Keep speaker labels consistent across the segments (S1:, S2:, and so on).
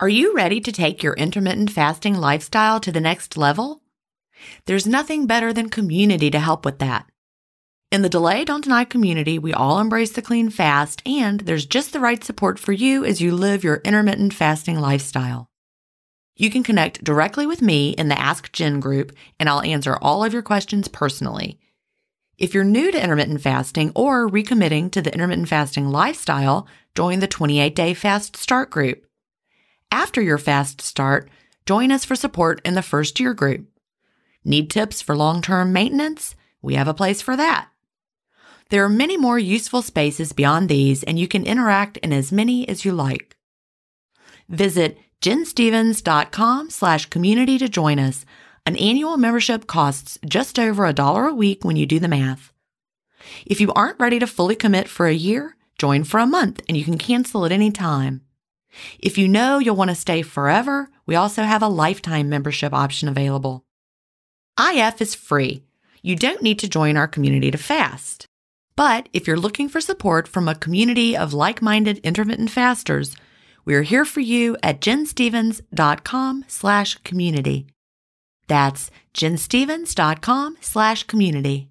S1: Are you ready to take your intermittent fasting lifestyle to the next level? There's nothing better than community to help with that. In the Delay Don't Deny community, we all embrace the clean fast, and there's just the right support for you as you live your intermittent fasting lifestyle. You can connect directly with me in the Ask Jen group, and I'll answer all of your questions personally. If you're new to intermittent fasting or recommitting to the intermittent fasting lifestyle, join the 28-day Fast Start group. After your fast start, join us for support in the First Year group. Need tips for long-term maintenance? We have a place for that. There are many more useful spaces beyond these, and you can interact in as many as you like. Visit jenstevens.com/community to join us. An annual membership costs just over $1 a week when you do the math. If you aren't ready to fully commit for a year, join for a month and you can cancel at any time. If you know you'll want to stay forever, we also have a lifetime membership option available. IF is free. You don't need to join our community to fast. But if you're looking for support from a community of like-minded intermittent fasters, we're here for you at jenstevens.com/community. That's jenstevens.com/community.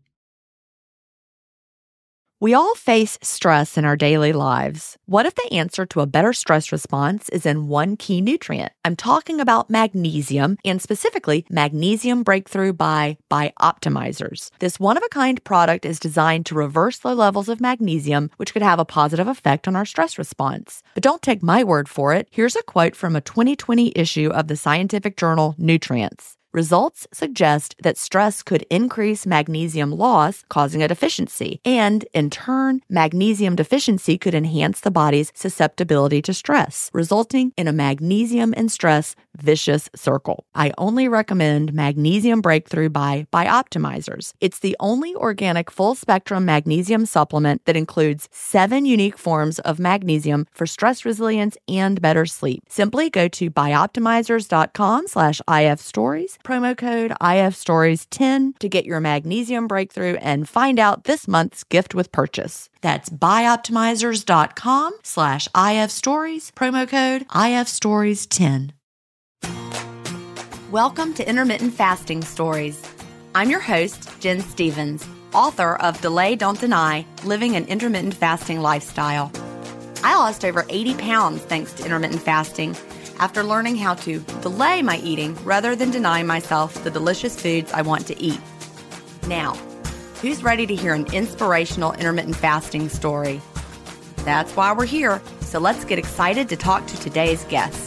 S1: We all face stress in our daily lives. What if the answer to a better stress response is in one key nutrient? I'm talking about magnesium, and specifically Magnesium Breakthrough by Bioptimizers. This one-of-a-kind product is designed to reverse low levels of magnesium, which could have a positive effect on our stress response. But don't take my word for it. Here's a quote from a 2020 issue of the scientific journal Nutrients. Results suggest that stress could increase magnesium loss, causing a deficiency, and in turn, magnesium deficiency could enhance the body's susceptibility to stress, resulting in a magnesium and stress vicious circle. I only recommend Magnesium Breakthrough by Bioptimizers. It's the only organic full-spectrum magnesium supplement that includes 7 unique forms of magnesium for stress resilience and better sleep. Simply go to bioptimizers.com/IFstories, promo code IFstories10 to get your Magnesium Breakthrough and find out this month's gift with purchase. That's bioptimizers.com/IFstories, promo code IFstories10. Welcome to Intermittent Fasting Stories. I'm your host, Jen Stevens, author of Delay Don't Deny, Living an Intermittent Fasting Lifestyle. I lost over 80 pounds thanks to intermittent fasting after learning how to delay my eating rather than deny myself the delicious foods I want to eat. Now, who's ready to hear an inspirational intermittent fasting story? That's why we're here, so let's get excited to talk to today's guest.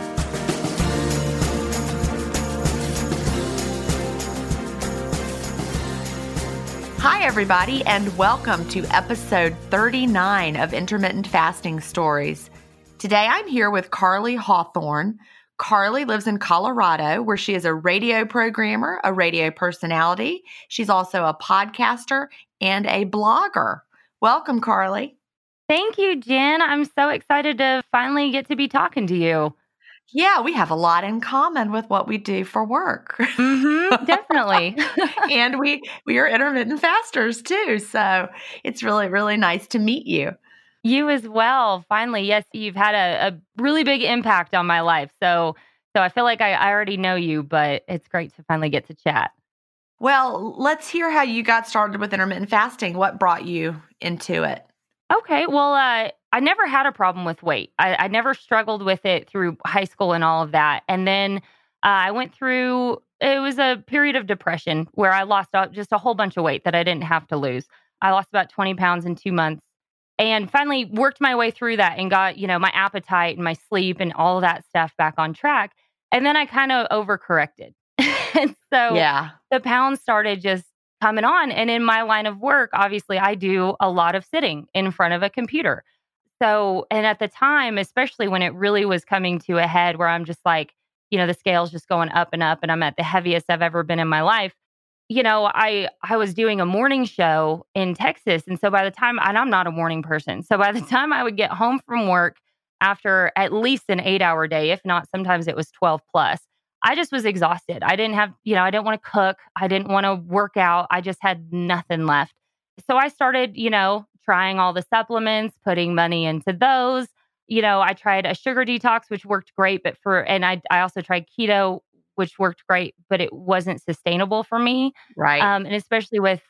S1: Hi, everybody, and welcome to episode 39 of Intermittent Fasting Stories. Today, I'm here with Carly Hawthorne. Carly lives in Colorado, where she is a radio programmer, a radio personality. She's also a podcaster and a blogger. Welcome, Carly.
S2: Thank you, Jen. I'm so excited to finally get to be talking to you.
S1: Yeah, we have a lot in common with what we do for work.
S2: Definitely.
S1: And we are intermittent fasters too. So it's really, really nice to meet you.
S2: You as well. Finally, yes, you've had a really big impact on my life. So I feel like I already know you, but it's great to finally get to chat.
S1: Well, let's hear how you got started with intermittent fasting. What brought you into it?
S2: Okay. Well, I never had a problem with weight. I never struggled with it through high school and all of that. And then I went through, it was a period of depression where I lost just a whole bunch of weight that I didn't have to lose. I lost about 20 pounds in 2 months and finally worked my way through that and got, my appetite and my sleep and all of that stuff back on track. And then I kind of overcorrected. And so the pounds started just coming on. And in my line of work, obviously, I do a lot of sitting in front of a computer. So, and at the time, especially when it really was coming to a head where I'm just like, the scale's just going up and up and I'm at the heaviest I've ever been in my life. I was doing a morning show in Texas. And so by the time, and I'm not a morning person. So by the time I would get home from work after at least an 8-hour day, if not, sometimes it was 12 plus, I just was exhausted. I didn't have, I didn't want to cook. I didn't want to work out. I just had nothing left. So I started, trying all the supplements, putting money into those. I tried a sugar detox, which worked great, and I also tried keto, which worked great, but it wasn't sustainable for me.
S1: Right.
S2: And especially with,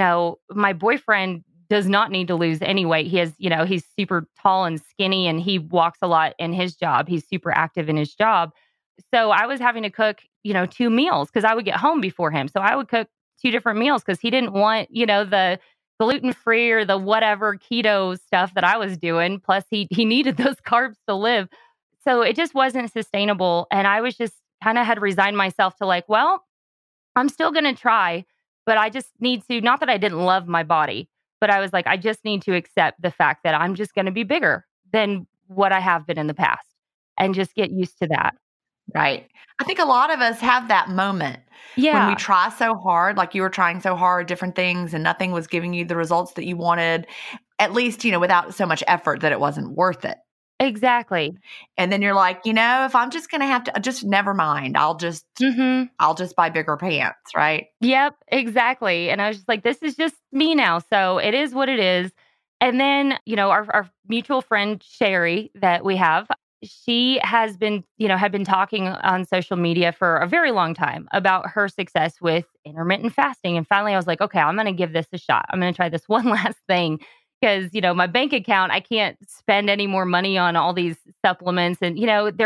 S2: my boyfriend does not need to lose any weight. He has, he's super tall and skinny and he walks a lot in his job. He's super active in his job. So I was having to cook, 2 meals because I would get home before him. So I would cook 2 different meals because he didn't want, the gluten-free or the whatever keto stuff that I was doing. Plus he needed those carbs to live. So it just wasn't sustainable. And I was just kind of had resigned myself to like, well, I'm still going to try, but I just need to, not that I didn't love my body, but I was like, I just need to accept the fact that I'm just going to be bigger than what I have been in the past and just get used to that.
S1: Right. I think a lot of us have that moment when we
S2: Yeah,
S1: try so hard, like you were trying so hard, different things, and nothing was giving you the results that you wanted, at least, without so much effort that it wasn't worth it.
S2: exactly.
S1: And then you're like, if I'm just going to have to just never mind,
S2: Hmm.
S1: I'll just buy bigger pants, right?
S2: Yep, exactly. And I was just like, this is just me now. So it is what it is. And then, our mutual friend, Sherry, that we have, she has been, had been talking on social media for a very long time about her success with intermittent fasting. And finally, I was like, okay, I'm going to give this a shot. I'm going to try this one last thing because, my bank account, I can't spend any more money on all these supplements. And,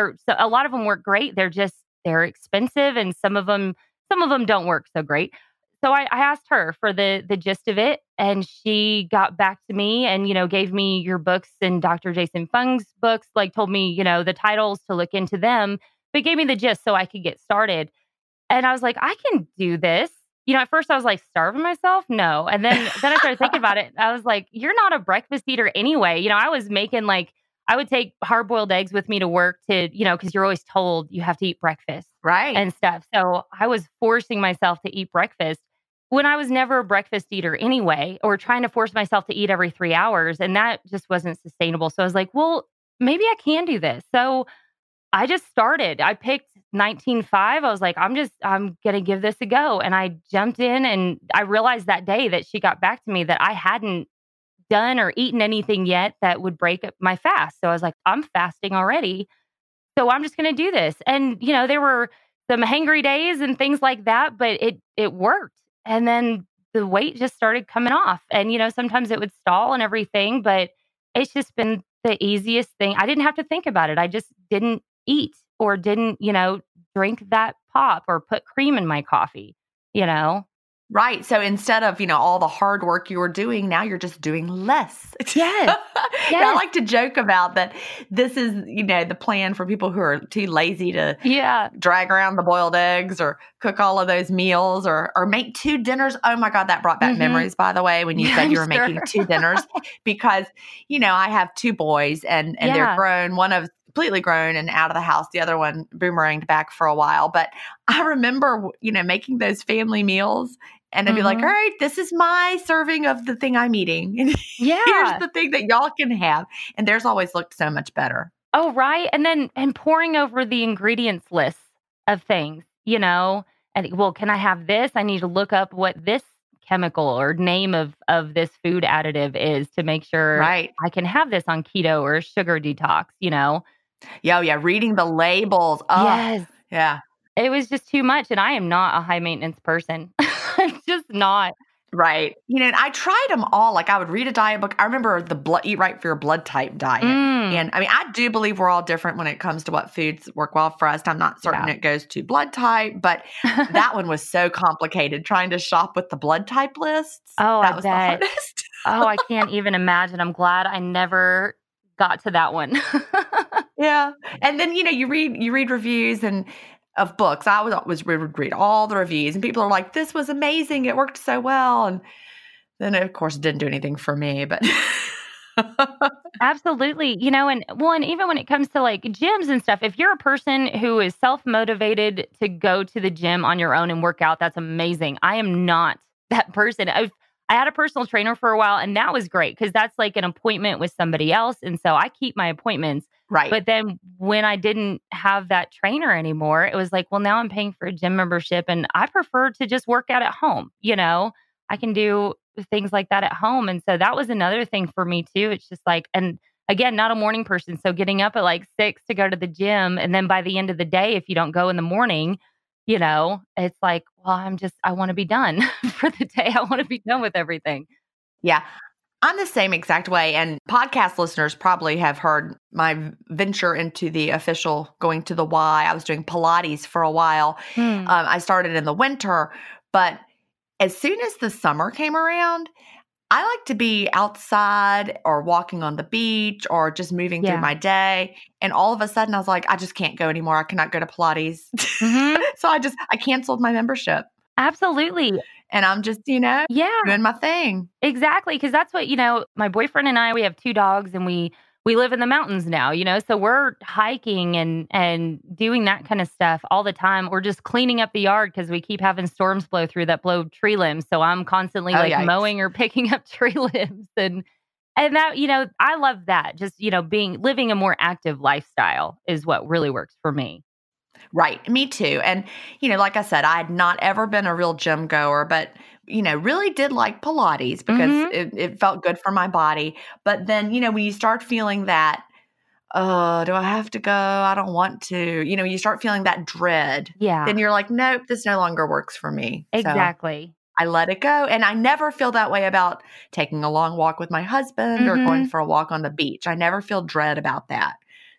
S2: a lot of them work great. They're expensive and some of them don't work so great. So I asked her for the gist of it, and she got back to me and gave me your books and Dr. Jason Fung's books. Like told me the titles to look into them, but gave me the gist so I could get started. And I was like, I can do this. At first I was like, starving myself? No. And then I started thinking about it. I was like, you're not a breakfast eater anyway. I was making like I would take hard boiled eggs with me to work because you're always told you have to eat breakfast
S1: Right.
S2: and stuff. So I was forcing myself to eat breakfast when I was never a breakfast eater anyway, or trying to force myself to eat every 3 hours. And that just wasn't sustainable. So I was like, well, maybe I can do this. So I just started. I picked 19.5. I was like, I'm going to give this a go. And I jumped in and I realized that day that she got back to me that I hadn't done or eaten anything yet that would break up my fast. So I was like, I'm fasting already. So I'm just going to do this. And, there were some hangry days and things like that, but it worked. And then the weight just started coming off. And, sometimes it would stall and everything, but it's just been the easiest thing. I didn't have to think about it. I just didn't eat or didn't, drink that pop or put cream in my coffee, you know?
S1: Right. So instead of, all the hard work you were doing, now you're just doing less.
S2: Yes.
S1: Yeah, I
S2: Yes.
S1: like to joke about that. This is, the plan for people who are too lazy to
S2: Yeah.
S1: drag around the boiled eggs or cook all of those meals or make 2 dinners. Oh my God, that brought back
S2: Mhm.
S1: memories, by the way, when you
S2: Yeah,
S1: said
S2: I'm
S1: you were making
S2: sure.
S1: 2 dinners because, I have 2 boys and they're
S2: Yeah.
S1: grown. One of completely grown and out of the house. The other one boomeranged back for a while. But I remember, making those family meals and I'd be like, all
S2: Mhm.
S1: right, this is my serving of the thing I'm eating. And here's
S2: Yeah.
S1: the thing that y'all can have. And theirs always looked so much better.
S2: Oh, right. And pouring over the ingredients list of things, and well, can I have this? I need to look up what this chemical or name of this food additive is to make sure
S1: Right.
S2: I can have this on keto or sugar detox.
S1: Yeah, oh, yeah. Reading the labels. Oh,
S2: Yes.
S1: yeah.
S2: It was just too much. And I am not a high maintenance person. I'm just not.
S1: Right. And I tried them all. Like I would read a diet book. I remember the Eat Right for Your Blood Type diet.
S2: Mm,
S1: And I mean, I do believe we're all different when it comes to what foods work well for us. I'm not certain
S2: yeah.
S1: it goes to blood type, but that one was so complicated trying to shop with the blood type lists.
S2: Oh, I
S1: That was the
S2: bet.
S1: hardest.
S2: Oh, I can't even imagine. I'm glad I never got to that one.
S1: Yeah. And then, you read reviews and of books. I would read all the reviews and people are like, this was amazing. It worked so well. And then of course it didn't do anything for me, but
S2: Absolutely. And even when it comes to like gyms and stuff, if you're a person who is self-motivated to go to the gym on your own and work out, that's amazing. I am not that person. I had a personal trainer for a while and that was great because that's like an appointment with somebody else. And so I keep my appointments.
S1: right.
S2: But then when I didn't have that trainer anymore, it was like, well, now I'm paying for a gym membership and I prefer to just work out at home. I can do things like that at home. And so that was another thing for me too. It's just like, and again, not a morning person. So getting up at like 6 to go to the gym. And then by the end of the day, if you don't go in the morning, it's like, well, I want to be done for the day. I want to be done with everything.
S1: Yeah. I'm the same exact way. And podcast listeners probably have heard my venture into the official going to the Y. I was doing Pilates for a while. I started in the winter, but as soon as the summer came around, I like to be outside or walking on the beach or just moving through my day. And all of a sudden I was like, I just can't go anymore. I cannot go to Pilates. So I canceled my membership.
S2: Absolutely.
S1: And I'm just, doing my thing.
S2: Exactly. Because that's what, my boyfriend and I, we have 2 dogs and we live in the mountains now, so we're hiking and doing that kind of stuff all the time. Or just cleaning up the yard because we keep having storms blow through that blow tree limbs. So I'm constantly mowing or picking up tree limbs. And that, I love that. Just, living a more active lifestyle is what really works for me.
S1: Right. Me too. And, like I said, I had not ever been a real gym goer, but, really did like Pilates because it felt good for my body. But then, when you start feeling that, oh, do I have to go? I don't want to. You start feeling that dread.
S2: Yeah.
S1: Then you're like, nope, this no longer works for me.
S2: Exactly.
S1: So I let it go. And I never feel that way about taking a long walk with my husband or going for a walk on the beach. I never feel dread about that.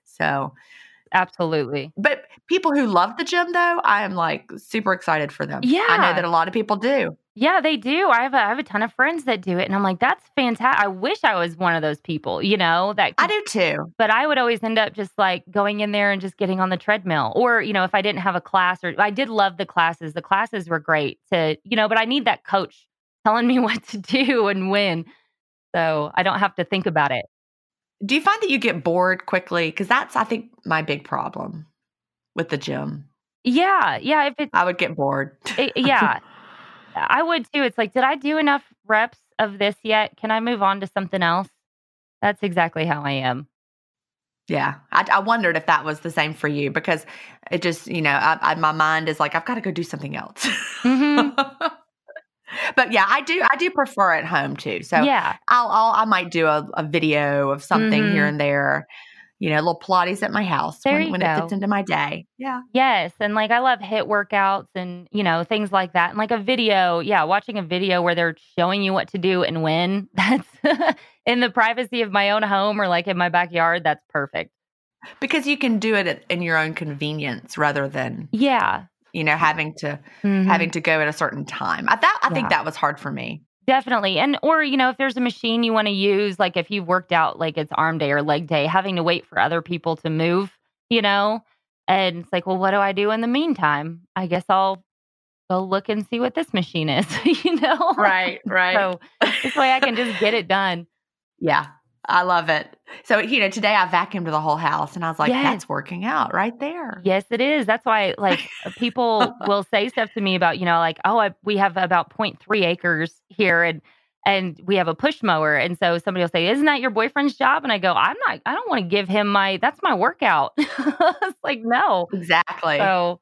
S1: So
S2: absolutely.
S1: But people who love the gym, though, I am like super excited for them.
S2: Yeah.
S1: I know that a lot of people do.
S2: Yeah, they do. I have a ton of friends that do it. And I'm like, that's fantastic. I wish I was one of those people, that
S1: I do too.
S2: But I would always end up just like going in there and just getting on the treadmill. Or, if I didn't have a class, or I did love the classes. The classes were great to, but I need that coach telling me what to do and when. So I don't have to think about it.
S1: Do you find that you get bored quickly? Because that's, I think, my big problem with the gym.
S2: Yeah.
S1: I would get bored.
S2: Yeah. I would too. It's like, did I do enough reps of this yet? Can I move on to something else? That's exactly how I am.
S1: Yeah. I wondered if that was the same for you because it just, my mind is like, I've got to go do something else. But yeah, I do prefer at home too. So
S2: yeah,
S1: I might do a video of something here and there. A little Pilates at my house when it fits into my day. Yeah.
S2: Yes. And like, I love HIIT workouts and, things like that. And like a video, watching a video where they're showing you what to do and when, that's in the privacy of my own home or like in my backyard, that's perfect.
S1: Because you can do it in your own convenience rather than having to go at a certain time. I think that was hard for me.
S2: Definitely. And, or, if there's a machine you want to use, like if you've worked out, like it's arm day or leg day, having to wait for other people to move, and it's like, well, what do I do in the meantime? I guess I'll go look and see what this machine is,
S1: Right.
S2: So this way I can just get it done.
S1: Yeah. I love it. So, today I vacuumed the whole house and I was like, that's working out right there.
S2: Yes, it is. That's why like people will say stuff to me about, like, we have about 0.3 acres here and we have a push mower. And so somebody will say, isn't that your boyfriend's job? And I go, I don't want to give him that's my workout. It's like, no.
S1: Exactly.
S2: So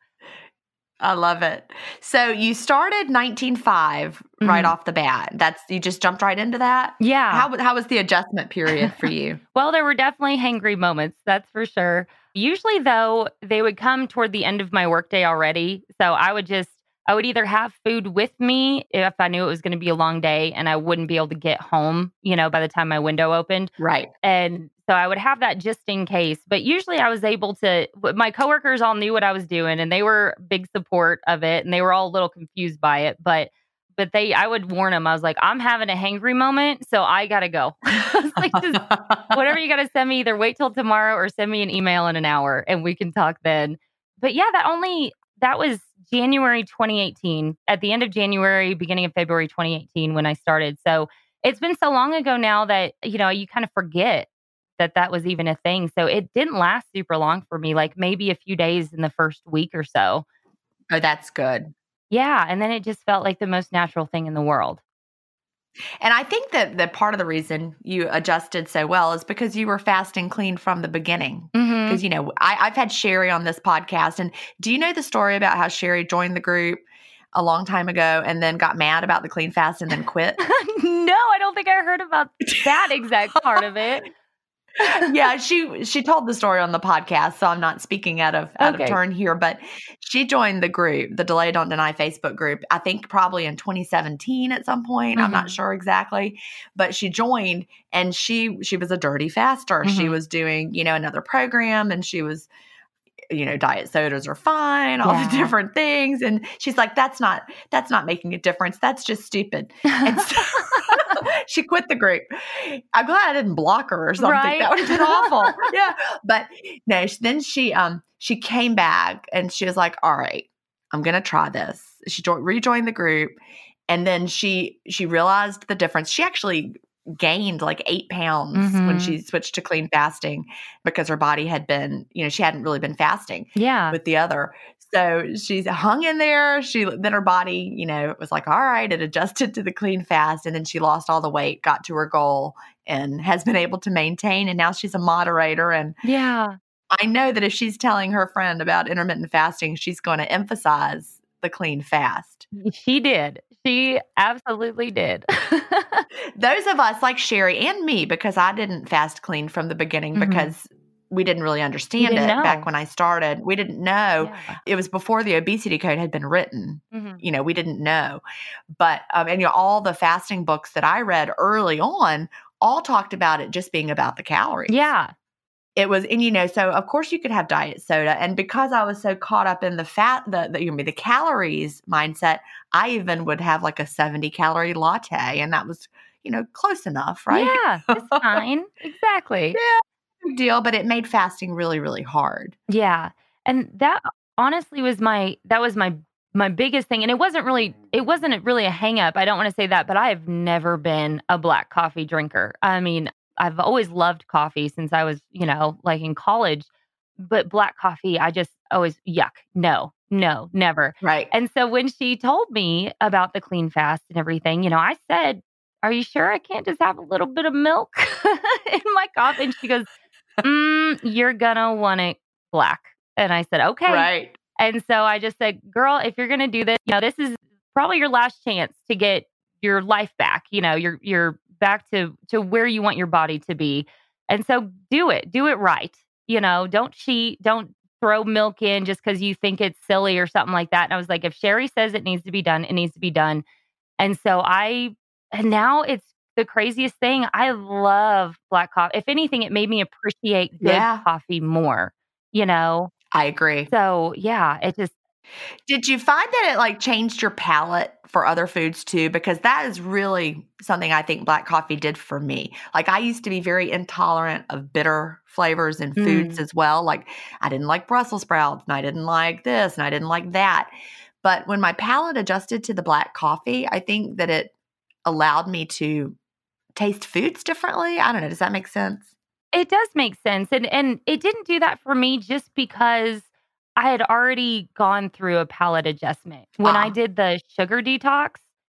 S1: I love it. So you started 19.5 right off the bat. You just jumped right into that?
S2: Yeah.
S1: How was the adjustment period for you?
S2: Well, there were definitely hangry moments, that's for sure. Usually, though, they would come toward the end of my workday already. So I would either have food with me if I knew it was going to be a long day and I wouldn't be able to get home, by the time my window opened.
S1: Right.
S2: And so I would have that just in case. But usually I was able to, my coworkers all knew what I was doing and they were big support of it and they were all a little confused by it. But I would warn them. I was like, I'm having a hangry moment, so I got to go. Like, just whatever you got to send me, either wait till tomorrow or send me an email in an hour and we can talk then. But yeah, that was January 2018, at the end of January, beginning of February 2018 when I started. So it's been so long ago now that, you kind of forget that was even a thing. So it didn't last super long for me, like maybe a few days in the first week or so.
S1: Oh, that's good.
S2: Yeah. And then it just felt like the most natural thing in the world.
S1: And I think that part of the reason you adjusted so well is because you were fast and clean from the beginning. Because, I've had Sherry on this podcast. And do you know the story about how Sherry joined the group a long time ago and then got mad about the clean fast and then quit?
S2: No, I don't think I heard about that exact part of it.
S1: Yeah, she told the story on the podcast, so I'm not speaking out of
S2: Okay.
S1: turn here, but she joined the group, the Delay Don't Deny Facebook group, I think probably in 2017 at some point. I'm not sure exactly, but she joined and she was a dirty faster. She was doing, another program, and she was, diet sodas are fine, all the different things. And she's like, that's not making a difference. That's just stupid. And so she quit the group. I'm glad I didn't block her or something.
S2: Right?
S1: That would have been awful. Yeah. But no, then she came back and she was like, all right, I'm going to try this. She rejoined the group. And then she realized the difference. She actually gained like 8 pounds when she switched to clean fasting because her body had been, she hadn't really been fasting with the other. So she's hung in there. Then her body, was like, all right, it adjusted to the clean fast. And then she lost all the weight, got to her goal, and has been able to maintain. And now she's a moderator. And I know that if she's telling her friend about intermittent fasting, she's going to emphasize the clean fast.
S2: She did. She absolutely did.
S1: Those of us like Sherry and me, because I didn't fast clean from the beginning because we didn't really understand it back when I started. We didn't know.
S2: Yeah.
S1: It was before the obesity code had been written. We didn't know. But, and all the fasting books that I read early on all talked about it just being about the calories.
S2: Yeah.
S1: It was, and so of course you could have diet soda. And because I was so caught up in the fat, the calories mindset, I even would have like a 70-calorie latte, and that was, close enough, right?
S2: Yeah, it's fine. Exactly.
S1: Yeah, big deal, but it made fasting really, really hard.
S2: Yeah. And that honestly was my biggest thing. And it wasn't really a hang up. I don't want to say that, but I have never been a black coffee drinker. I mean, I've always loved coffee since I was, like in college, but black coffee, I just always yuck. No, never.
S1: Right.
S2: And so when she told me about the clean fast and everything, I said, are you sure I can't just have a little bit of milk in my coffee? And she goes, you're gonna want it black. And I said, okay.
S1: Right.
S2: And so I just said, girl, if you're going to do this, this is probably your last chance to get your life back. You're back to where you want your body to be. And so do it right. Don't cheat. Don't throw milk in just because you think it's silly or something like that. And I was like, if Sherry says it needs to be done, it needs to be done. And so and now it's the craziest thing. I love black coffee. If anything, it made me appreciate good coffee more,
S1: I agree.
S2: So yeah, it just.
S1: Did you find that it changed your palate for other foods too? Because that is really something I think black coffee did for me. I used to be very intolerant of bitter flavors in foods as well. I didn't like Brussels sprouts, and I didn't like this, and I didn't like that. But when my palate adjusted to the black coffee, I think that it allowed me to taste foods differently. I don't know. Does that make sense?
S2: It does make sense. And it didn't do that for me just because I had already gone through a palate adjustment. When I did the sugar detox,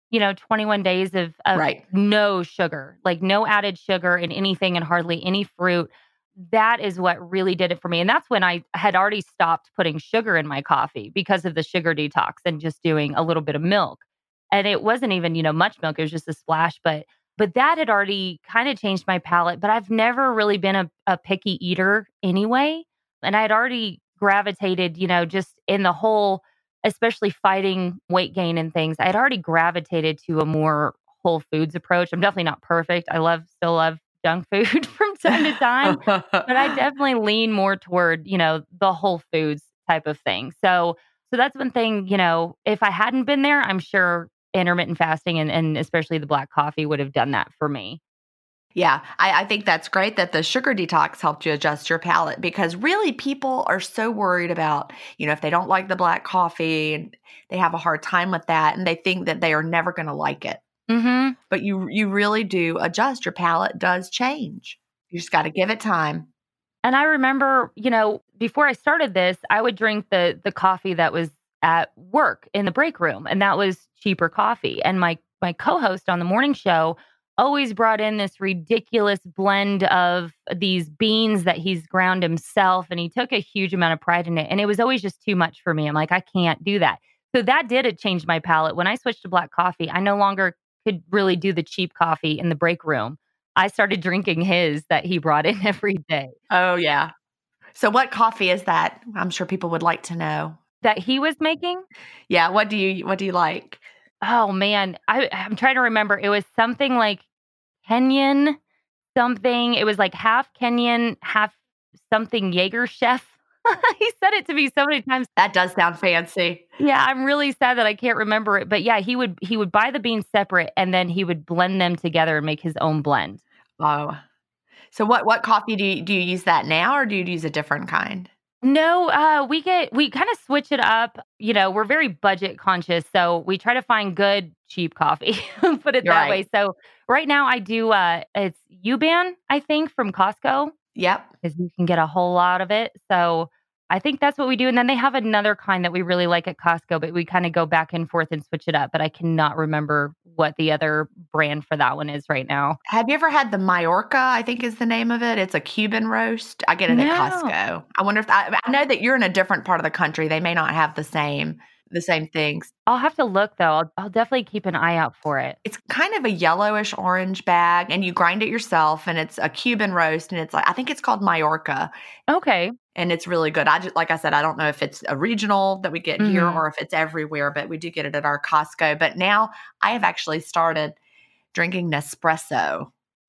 S2: 21 days of no sugar, no added sugar in anything and hardly any fruit. That is what really did it for me. And that's when I had already stopped putting sugar in my coffee because of the sugar detox and just doing a little bit of milk. And it wasn't even, much milk. It was just a splash. But that had already kind of changed my palate. But I've never really been a picky eater anyway. And I had already gravitated, just in the whole, especially fighting weight gain and things, I had already gravitated to a more whole foods approach. I'm definitely not perfect. I still love junk food from time to time, but I definitely lean more toward, the whole foods type of thing. So that's one thing, if I hadn't been there, I'm sure intermittent fasting and especially the black coffee would have done that for me.
S1: Yeah, I think that's great that the sugar detox helped you adjust your palate, because really people are so worried about, if they don't like the black coffee, and they have a hard time with that, and they think that they are never going to like it. But you really do adjust. Your palate does change. You just got to give it time.
S2: And I remember, before I started this, I would drink the coffee that was at work in the break room, and that was cheaper coffee. And my co-host on the morning show always brought in this ridiculous blend of these beans that he's ground himself, and he took a huge amount of pride in it. And it was always just too much for me. I'm like, I can't do that. So that did change my palate. When I switched to black coffee, I no longer could really do the cheap coffee in the break room. I started drinking his that he brought in every day.
S1: Oh, yeah. So what coffee is that? I'm sure people would like to know.
S2: That he was making?
S1: Yeah, what do you like?
S2: Oh, man. I'm trying to remember. It was something like Kenyan something. It was like half Kenyan, half something Jaeger chef. He said it to me so many times.
S1: That does sound fancy.
S2: Yeah, I'm really sad that I can't remember it. But yeah, he would buy the beans separate and then he would blend them together and make his own blend.
S1: Oh. So what coffee do you use that now, or do you use a different kind?
S2: No, we kind of switch it up. We're very budget conscious, so we try to find good, cheap coffee. Put it
S1: You're
S2: that
S1: right.
S2: way. So right now I do it's Yuban, I think, from Costco,
S1: Yep.
S2: because you can get a whole lot of it. So I think that's what we do. And then they have another kind that we really like at Costco, but we kind of go back and forth and switch it up. But I cannot remember what the other brand for that one is right now.
S1: Have you ever had the Majorca, I think is the name of it? It's a Cuban roast. I get it at
S2: No.
S1: Costco. I wonder if I know that you're in a different part of the country. They may not have the same things.
S2: I'll have to look though. I'll definitely keep an eye out for it.
S1: It's kind of a yellowish orange bag, and you grind it yourself, and it's a Cuban roast, and it's like, I think it's called Majorca,
S2: Okay.
S1: and it's really good. Like I said, I don't know if it's a regional that we get here
S2: Mhm.
S1: or if it's everywhere, but we do get it at our Costco. But now I have actually started drinking Nespresso.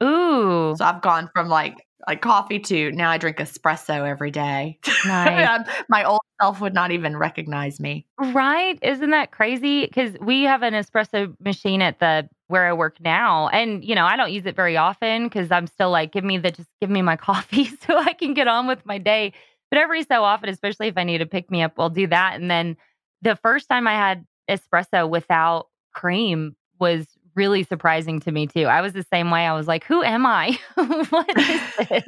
S2: Ooh,
S1: So I've gone from like coffee to now I drink espresso every day.
S2: nice.
S1: My old self would not even recognize me.
S2: Right? Isn't that crazy? Because we have an espresso machine at the where I work now, and I don't use it very often because I'm still like, just give me my coffee so I can get on with my day. But every so often, especially if I need to pick me up, I'll do that. And then the first time I had espresso without cream was really surprising to me too. I was the same way. I was like, who am I? What is this?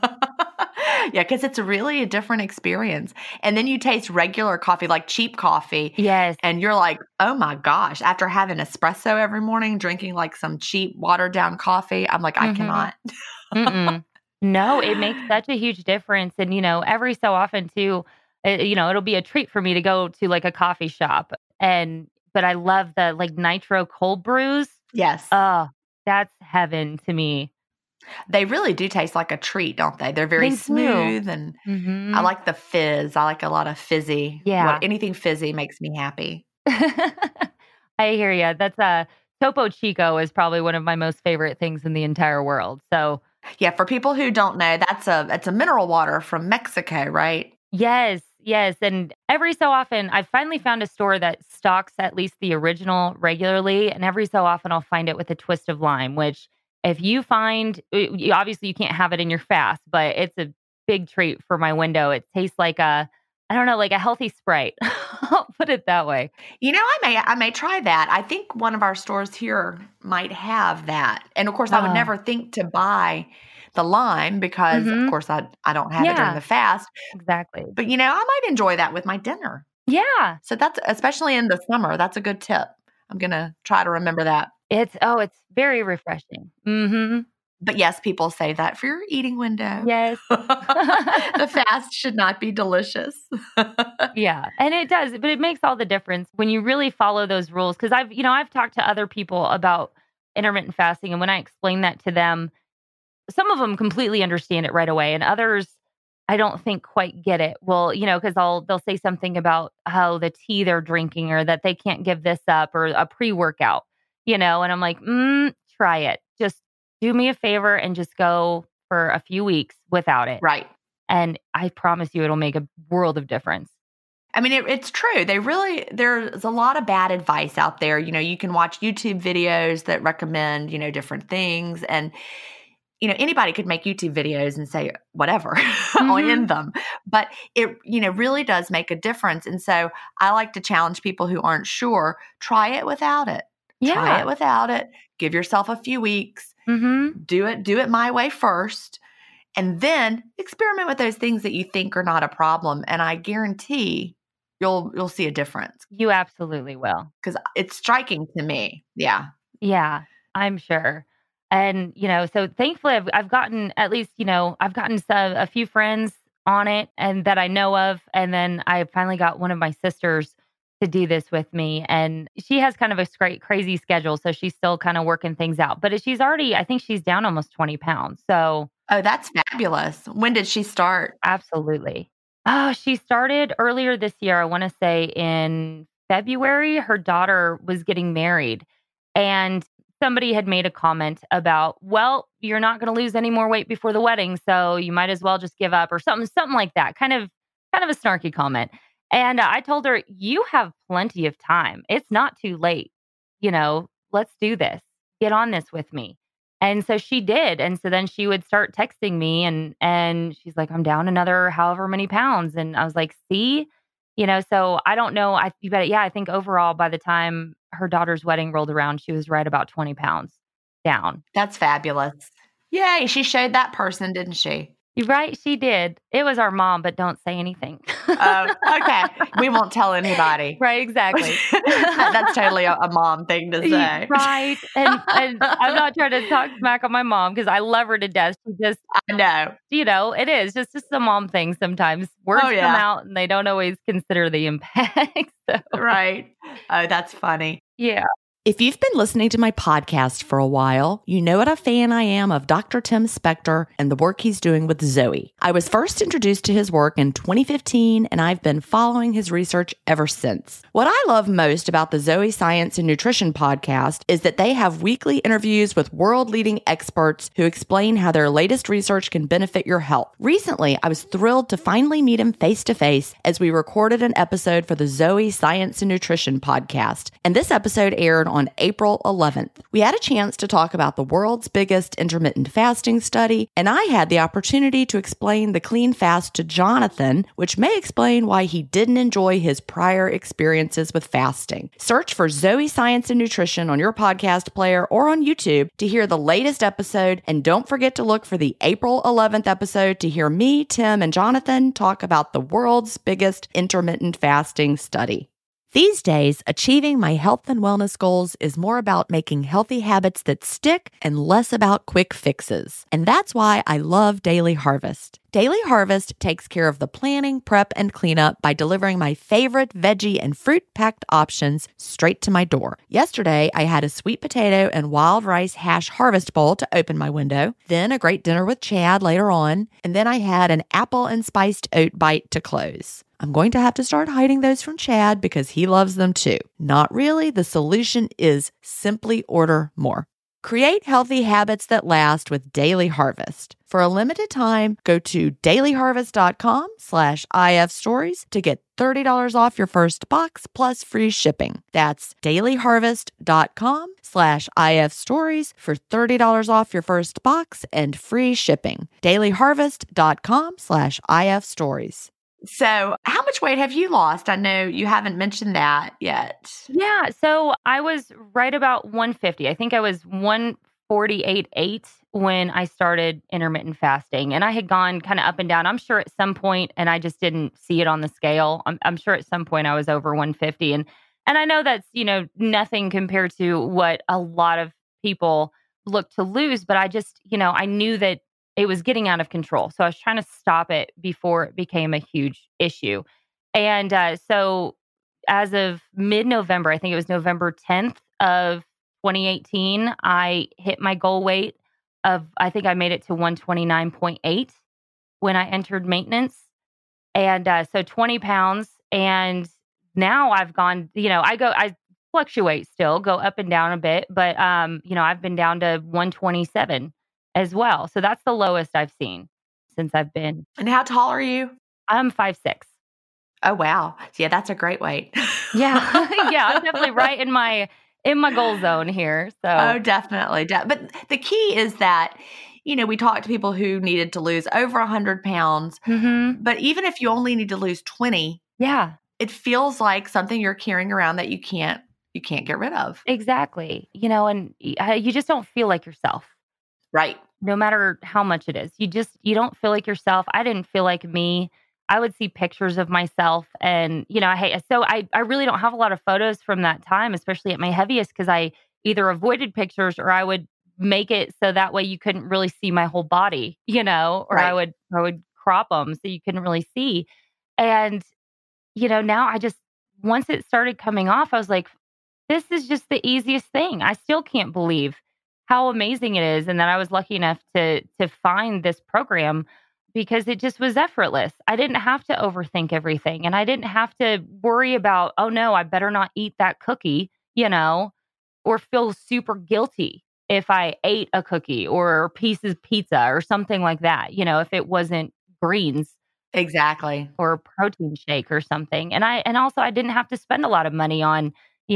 S1: Yeah, because it's really a different experience. And then you taste regular coffee, like cheap coffee,
S2: Yes.
S1: and you're like, oh my gosh, after having espresso every morning, drinking like some cheap watered down coffee, I'm like, I
S2: Mhm.
S1: cannot.
S2: Mm-mm. No, it makes such a huge difference. And, every so often too, it'll be a treat for me to go to like a coffee shop. But I love the like nitro cold brews.
S1: Yes.
S2: Oh, that's heaven to me.
S1: They really do taste like a treat, don't they? They're very
S2: They do.
S1: smooth, and I
S2: Hmm.
S1: like the fizz. I like a lot of fizzy.
S2: Yeah.
S1: Anything fizzy makes me happy.
S2: I hear you. That's Topo Chico is probably one of my most favorite things in the entire world. So
S1: Yeah, for people who don't know, it's a mineral water from Mexico, right?
S2: yes, yes. And every so often, I've finally found a store that stocks at least the original regularly. And every so often, I'll find it with a twist of lime, which if you find, obviously you can't have it in your fast, but it's a big treat for my window. It tastes like I don't know, like a healthy Sprite. I'll put it that way.
S1: I may try that. I think one of our stores here might have that. And of course, I would
S2: Oh,
S1: never think to buy the lime because of
S2: hmm.
S1: course I don't have it during
S2: Yeah,
S1: the fast.
S2: exactly.
S1: But I might enjoy that with my dinner.
S2: Yeah.
S1: So that's especially in the summer, that's a good tip. I'm going to try to remember that.
S2: It's very refreshing. Hmm.
S1: But yes, people say that for your eating window.
S2: Yes.
S1: The fast should not be delicious.
S2: Yeah, and it does, but it makes all the difference when you really follow those rules. Because I've talked to other people about intermittent fasting, and when I explain that to them, some of them completely understand it right away, and others I don't think quite get it. Well, because they'll say something about how the tea they're drinking, or that they can't give this up, or a pre-workout, and I'm like, try it. Just do me a favor and just go for a few weeks without it,
S1: Right.
S2: and I promise you, it'll make a world of difference.
S1: I mean, it's true. There's a lot of bad advice out there. You can watch YouTube videos that recommend, different things. And, anybody could make YouTube videos and say whatever in them. But it, really does make a difference. And so I like to challenge people who aren't sure, try it without it. Try
S2: Yeah.
S1: it without it. Give yourself a few weeks.
S2: Mhm.
S1: Do it my way first. And then experiment with those things that you think are not a problem. And I guarantee you'll see a difference
S2: You absolutely will.
S1: because it's striking to me. Yeah.
S2: Yeah, I'm sure. And, so thankfully I've gotten at least, I've gotten a few friends on it and that I know of. And then I finally got one of my sisters to do this with me. And she has kind of a crazy schedule. So she's still kind of working things out. But she's already, I think she's down almost 20 pounds. So.
S1: Oh, that's fabulous. When did she start?
S2: Absolutely. Oh, she started earlier this year. I want to say in February. Her daughter was getting married. And somebody had made a comment about, well, you're not going to lose any more weight before the wedding. So you might as well just give up or something like that. Kind of a snarky comment. And I told her, you have plenty of time. It's not too late. Let's do this. Get on this with me. And so she did. And so then she would start texting me and she's like, I'm down another however many pounds. And I was like, see, so I don't know. I think overall by the time her daughter's wedding rolled around, she was right about 20 pounds down.
S1: That's fabulous. Yay. She showed that person, didn't she?
S2: You're right. She did. It was our mom, but don't say anything.
S1: Okay. We won't tell anybody.
S2: Right. Exactly.
S1: That's totally a mom thing to say.
S2: Right. And I'm not trying to talk smack on my mom because I love her to death. She just,
S1: I know.
S2: It is just a mom thing sometimes. Words come out and they don't always consider the impact.
S1: Right. Oh, that's funny.
S2: Yeah.
S1: If you've been listening to my podcast for a while, you know what a fan I am of Dr. Tim Spector and the work he's doing with Zoe. I was first introduced to his work in 2015, and I've been following his research ever since. What I love most about the Zoe Science and Nutrition podcast is that they have weekly interviews with world-leading experts who explain how their latest research can benefit your health. Recently, I was thrilled to finally meet him face-to-face as we recorded an episode for the Zoe Science and Nutrition podcast, and this episode aired on April 11th. We had a chance to talk about the world's biggest intermittent fasting study, and I had the opportunity to explain the clean fast to Jonathan, which may explain why he didn't enjoy his prior experiences with fasting. Search for Zoe Science and Nutrition on your podcast player or on YouTube to hear the latest episode, and don't forget to look for the April 11th episode to hear me, Tim, and Jonathan talk about the world's biggest intermittent fasting study. These days, achieving my health and wellness goals is more about making healthy habits that stick and less about quick fixes. And that's why I love Daily Harvest. Daily Harvest takes care of the planning, prep, and cleanup by delivering my favorite veggie and fruit-packed options straight to my door. Yesterday, I had a sweet potato and wild rice hash harvest bowl to open my window, then a great dinner with Chad later on, and then I had an apple and spiced oat bite to close. I'm going to have to start hiding those from Chad because he loves them too. Not really. The solution is simply order more. Create healthy habits that last with Daily Harvest. For a limited time, go to dailyharvest.com/ifstories to get $30 off your first box plus free shipping. That's dailyharvest.com/ifstories for $30 off your first box and free shipping. dailyharvest.com/ifstories. So how much weight have you lost? I know you haven't mentioned that yet.
S2: Yeah. So I was right about 150. I think I was 148.8 when I started intermittent fasting. And I had gone kind of up and down. I'm sure at some point, and I just didn't see it on the scale. I'm sure at some point I was over 150. And I know that's, nothing compared to what a lot of people look to lose. But I just, I knew that it was getting out of control. So I was trying to stop it before it became a huge issue. And so as of mid-November, I think it was November 10th of 2018, I hit my goal weight of, I think I made it to 129.8 when I entered maintenance. And so 20 pounds. And now I've gone, I fluctuate still, go up and down a bit, but, I've been down to 127 as well. So that's the lowest I've seen since I've been.
S1: And how tall are you?
S2: I'm 5'6".
S1: Oh, wow. Yeah, that's a great weight.
S2: Yeah. Yeah, I'm definitely right in my goal zone here. So.
S1: Oh, definitely. But the key is that, we talked to people who needed to lose over 100 pounds.
S2: Mm-hmm.
S1: But even if you only need to lose 20,
S2: yeah,
S1: it feels like something you're carrying around that you can't get rid of.
S2: Exactly. And you just don't feel like yourself.
S1: Right.
S2: No matter how much it is. You don't feel like yourself. I didn't feel like me. I would see pictures of myself and, I really don't have a lot of photos from that time, especially at my heaviest, because I either avoided pictures or I would make it so that way you couldn't really see my whole body, or right. I would crop them so you couldn't really see. And, now I just once it started coming off, I was like, this is just the easiest thing. I still can't believe how amazing it is, and that I was lucky enough to find this program because it just was effortless. I didn't have to overthink everything, and I didn't have to worry about, "Oh, no, I better not eat that cookie," or feel super guilty if I ate a cookie or a piece of pizza or something like that, if it wasn't greens
S1: Exactly.
S2: or a protein shake or something. And also I didn't have to spend a lot of money on,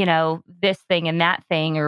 S2: this thing and that thing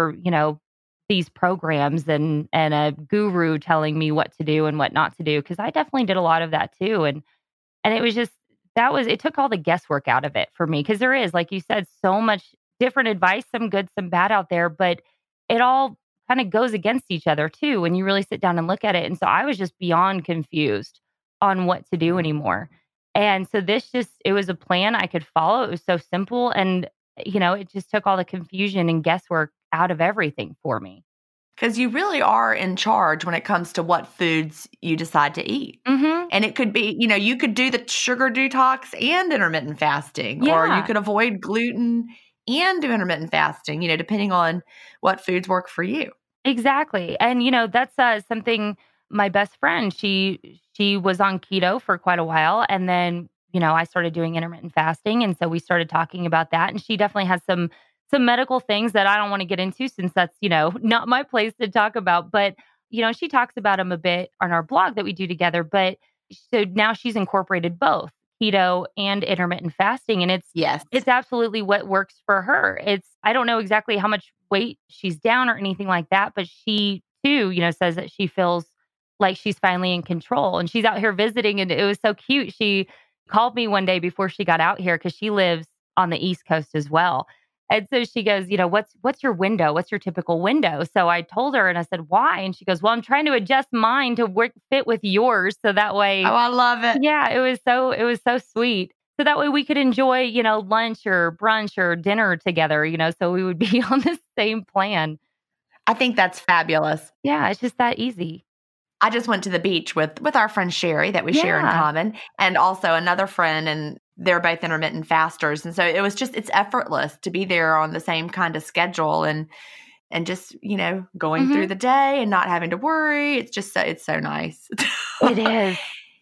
S2: or these programs and a guru telling me what to do and what not to do. Cause I definitely did a lot of that too. And it was just it took all the guesswork out of it for me. Cause there is, like you said, so much different advice, some good, some bad out there, but it all kind of goes against each other too when you really sit down and look at it. And so I was just beyond confused on what to do anymore. And so it was a plan I could follow. It was so simple. And, it just took all the confusion and guesswork out of everything for me.
S1: Because you really are in charge when it comes to what foods you decide to eat.
S2: Mm-hmm.
S1: And it could be, you could do the sugar detox and intermittent fasting, or you could avoid gluten and do intermittent fasting, depending on what foods work for you.
S2: Exactly. And, that's something my best friend, she was on keto for quite a while. And then, I started doing intermittent fasting. And so we started talking about that. And she definitely has some medical things that I don't want to get into since that's, not my place to talk about. But, she talks about them a bit on our blog that we do together. But so now she's incorporated both keto and intermittent fasting. And it's absolutely what works for her. I don't know exactly how much weight she's down or anything like that, but she too, says that she feels like she's finally in control, and she's out here visiting. And it was so cute. She called me one day before she got out here because she lives on the East Coast as well. And so she goes, what's your window? What's your typical window? So I told her and I said, why? And she goes, well, I'm trying to adjust mine to fit with yours. So that way.
S1: Oh, I love it.
S2: Yeah, it was so sweet. So that way we could enjoy, lunch or brunch or dinner together, so we would be on the same plan.
S1: I think that's fabulous.
S2: Yeah, it's just that easy.
S1: I just went to the beach with our friend Sherry that we share in common, and also another friend, and they're both intermittent fasters. And so it's effortless to be there on the same kind of schedule and just, going through the day and not having to worry. It's just it's so nice.
S2: It is.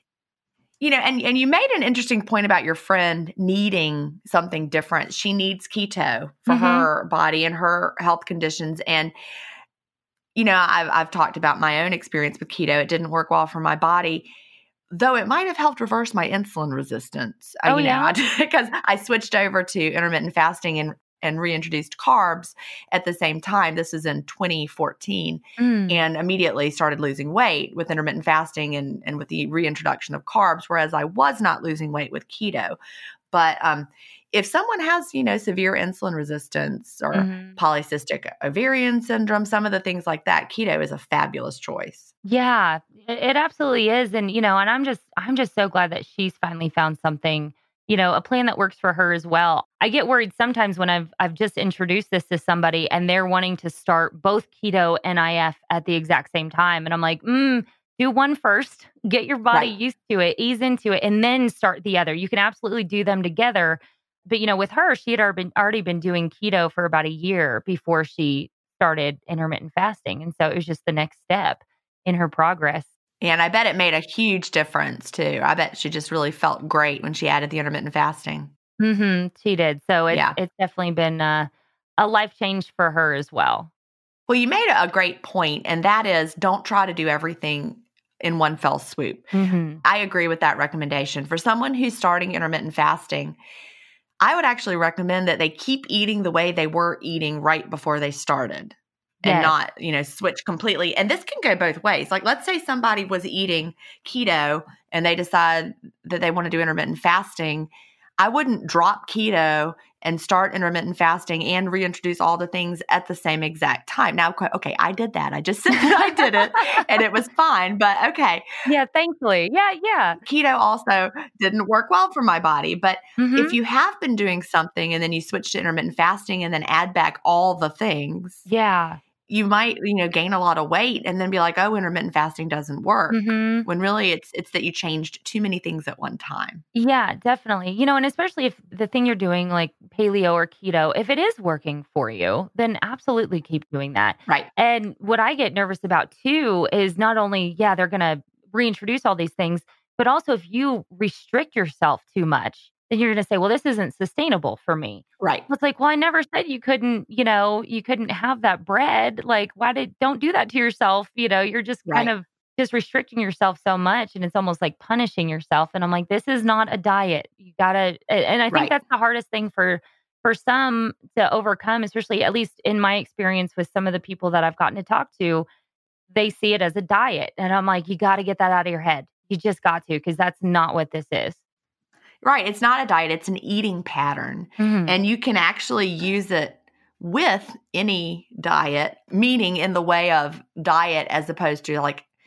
S1: And you made an interesting point about your friend needing something different. She needs keto for her body and her health conditions. And I've talked about my own experience with keto. It didn't work well for my body, though it might have helped reverse my insulin resistance. Because I switched over to intermittent fasting and reintroduced carbs at the same time. This is in 2014, and immediately started losing weight with intermittent fasting and with the reintroduction of carbs, whereas I was not losing weight with keto. But if someone has, severe insulin resistance or polycystic ovarian syndrome, some of the things like that, keto is a fabulous choice.
S2: Yeah, it absolutely is. And, and I'm just so glad that she's finally found something, a plan that works for her as well. I get worried sometimes when I've just introduced this to somebody and they're wanting to start both keto and IF at the exact same time. And I'm like, do one first, get your body used to it, ease into it, and then start the other. You can absolutely do them together. But, with her, she had already been doing keto for about a year before she started intermittent fasting. And so it was just the next step in her progress.
S1: And I bet it made a huge difference too. I bet she just really felt great when she added the intermittent fasting.
S2: She did. So it's definitely been a life change for her as well.
S1: Well, you made a great point, and that is don't try to do everything in one fell swoop. I agree with that recommendation. For someone who's starting intermittent fasting, I would actually recommend that they keep eating the way they were eating right before they started and not, switch completely. And this can go both ways. Like, let's say somebody was eating keto and they decide that they want to do intermittent fasting. I wouldn't drop keto and start intermittent fasting and reintroduce all the things at the same exact time. Now, okay, I did that. I just said that I did it and it was fine, but okay.
S2: Yeah, thankfully. Yeah.
S1: Keto also didn't work well for my body, but if you have been doing something and then you switch to intermittent fasting and then add back all the things.
S2: Yeah.
S1: You might, gain a lot of weight and then be like, oh, intermittent fasting doesn't work. When really it's that you changed too many things at one time.
S2: Yeah, definitely. And especially if the thing you're doing, like paleo or keto, if it is working for you, then absolutely keep doing that.
S1: Right.
S2: And what I get nervous about too is not only, yeah, they're going to reintroduce all these things, but also if you restrict yourself too much, then you're going to say, well, this isn't sustainable for me.
S1: Right.
S2: It's like, well, I never said you couldn't, you couldn't have that bread. Like, don't do that to yourself. You're just kind
S1: Right.
S2: of just restricting yourself so much. And it's almost like punishing yourself. And I'm like, this is not a diet. You gotta, and I think
S1: Right.
S2: that's the hardest thing for some to overcome, especially at least in my experience with some of the people that I've gotten to talk to, they see it as a diet. And I'm like, you got to get that out of your head. You just got to, because that's not what this is.
S1: Right. It's not a diet. It's an eating pattern.
S2: Mhm.
S1: And you can actually use it with any diet, meaning in the way of diet as opposed to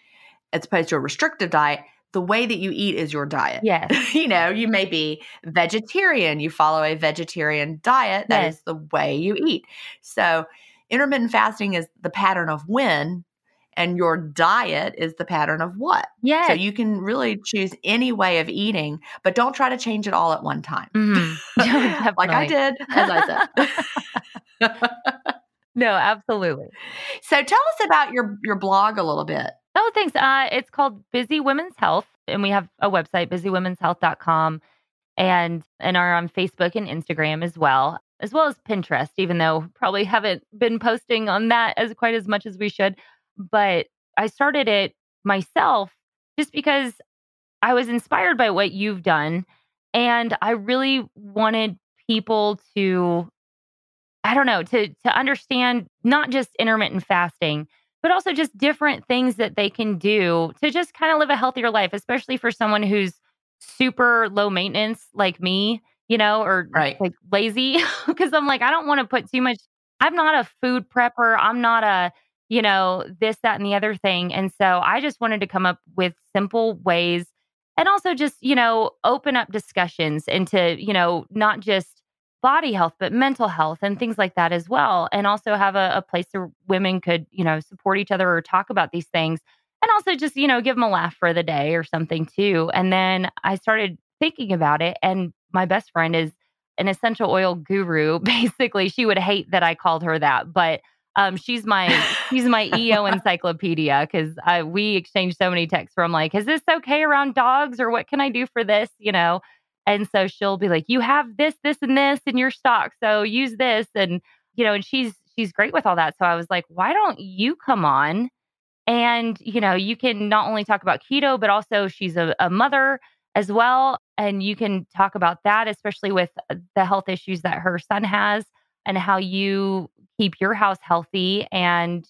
S1: a restrictive diet. The way that you eat is your diet.
S2: Yes.
S1: You may be vegetarian. You follow a vegetarian diet. That
S2: Yes.
S1: is the way you eat. So intermittent fasting is the pattern of when, and your diet is the pattern of what.
S2: Yes.
S1: So you can really choose any way of eating, but don't try to change it all at one time.
S2: Mhm. No,
S1: Like I
S2: definitely.
S1: did, as I said.
S2: No, absolutely.
S1: So tell us about your blog a little bit.
S2: Oh, thanks. It's called Busy Women's Health, and we have a website, busywomenshealth.com, and are on Facebook and Instagram as well as Pinterest, even though probably haven't been posting on that as quite as much as we should. But I started it myself just because I was inspired by what you've done, and I really wanted people to, I don't know, to understand not just intermittent fasting, but also just different things that they can do to just kind of live a healthier life, especially for someone who's super low maintenance like me, or
S1: Right.
S2: like lazy. Because I'm like, I don't want to put too much. I'm not a food prepper. I'm not a, this, that, and the other thing. And so I just wanted to come up with simple ways and also just, open up discussions into, not just body health, but mental health and things like that as well. And also have a place where women could, support each other or talk about these things. And also just, give them a laugh for the day or something too. And then I started thinking about it. And my best friend is an essential oil guru. Basically, she would hate that I called her that, but she's my EO encyclopedia, because we exchange so many texts where I'm like, is this okay around dogs, or what can I do for this? And so she'll be like, you have this, this, and this in your stock, so use this. And, and she's great with all that. So I was like, why don't you come on? And, you can not only talk about keto, but also she's a mother as well. And you can talk about that, especially with the health issues that her son has, and how you keep your house healthy and,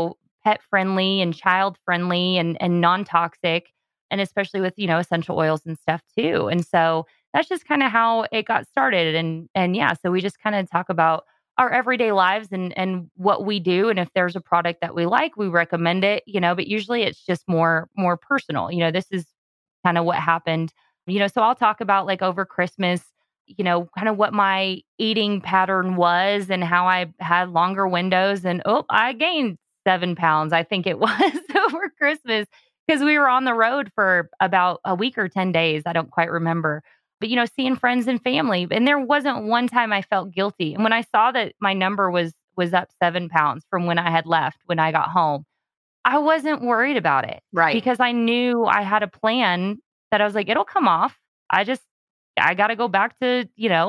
S2: pet friendly and child friendly and non-toxic, and especially with, essential oils and stuff too. And so that's just kind of how it got started. And yeah, so we just kind of talk about our everyday lives and what we do. And if there's a product that we like, we recommend it, but usually it's just more personal. This is kind of what happened, so I'll talk about, like, over Christmas, kind of what my eating pattern was and how I had longer windows, and I gained 7 pounds, I think it was over Christmas, because we were on the road for about a week or 10 days. I don't quite remember. But, seeing friends and family. And there wasn't one time I felt guilty. And when I saw that my number was up 7 pounds from when I had left, when I got home, I wasn't worried about it.
S1: Right.
S2: Because I knew I had a plan that I was like, it'll come off. I got to go back to,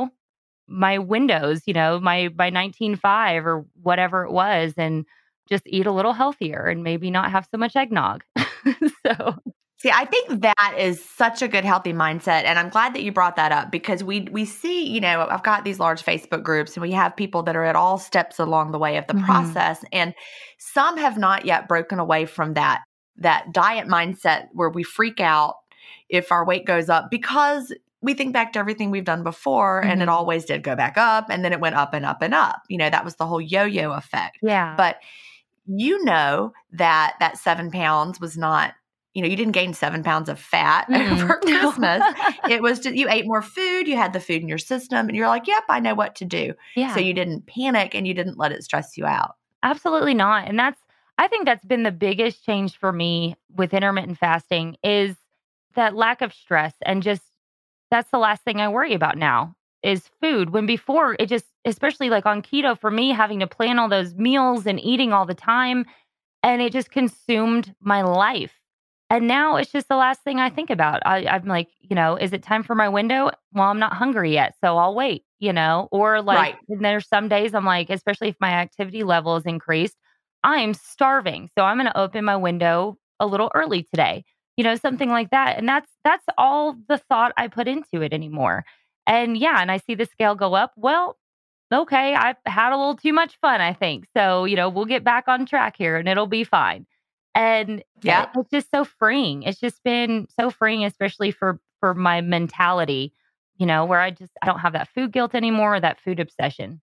S2: my windows, my 19.5 or whatever it was, and just eat a little healthier and maybe not have so much eggnog. So.
S1: See, I think that is such a good, healthy mindset. And I'm glad that you brought that up, because we see, I've got these large Facebook groups, and we have people that are at all steps along the way of the process. And some have not yet broken away from that diet mindset where we freak out if our weight goes up, because we think back to everything we've done before, and it always did go back up, and then it went up and up and up. That was the whole yo-yo effect.
S2: Yeah.
S1: But that 7 pounds was not, you didn't gain 7 pounds of fat over Christmas. It was just, you ate more food, you had the food in your system, and you're like, yep, I know what to do.
S2: Yeah.
S1: So you didn't panic and you didn't let it stress you out.
S2: Absolutely not. And I think that's been the biggest change for me with intermittent fasting, is that lack of stress. And just, that's the last thing I worry about now. is food. When before it just, especially like on keto for me, having to plan all those meals and eating all the time, and it just consumed my life. And now it's just the last thing I think about. I'm like, is it time for my window? Well, I'm not hungry yet, so I'll wait, or like,
S1: Right.
S2: and there's some days I'm like, especially if my activity level is increased, I'm starving. So I'm going to open my window a little early today, something like that. And that's all the thought I put into it anymore. And yeah, and I see the scale go up. Well, okay, I've had a little too much fun, I think. So, we'll get back on track here and it'll be fine. And
S1: Yeah.
S2: it's just so freeing. It's just been so freeing, especially for my mentality, where I don't have that food guilt anymore, or that food obsession.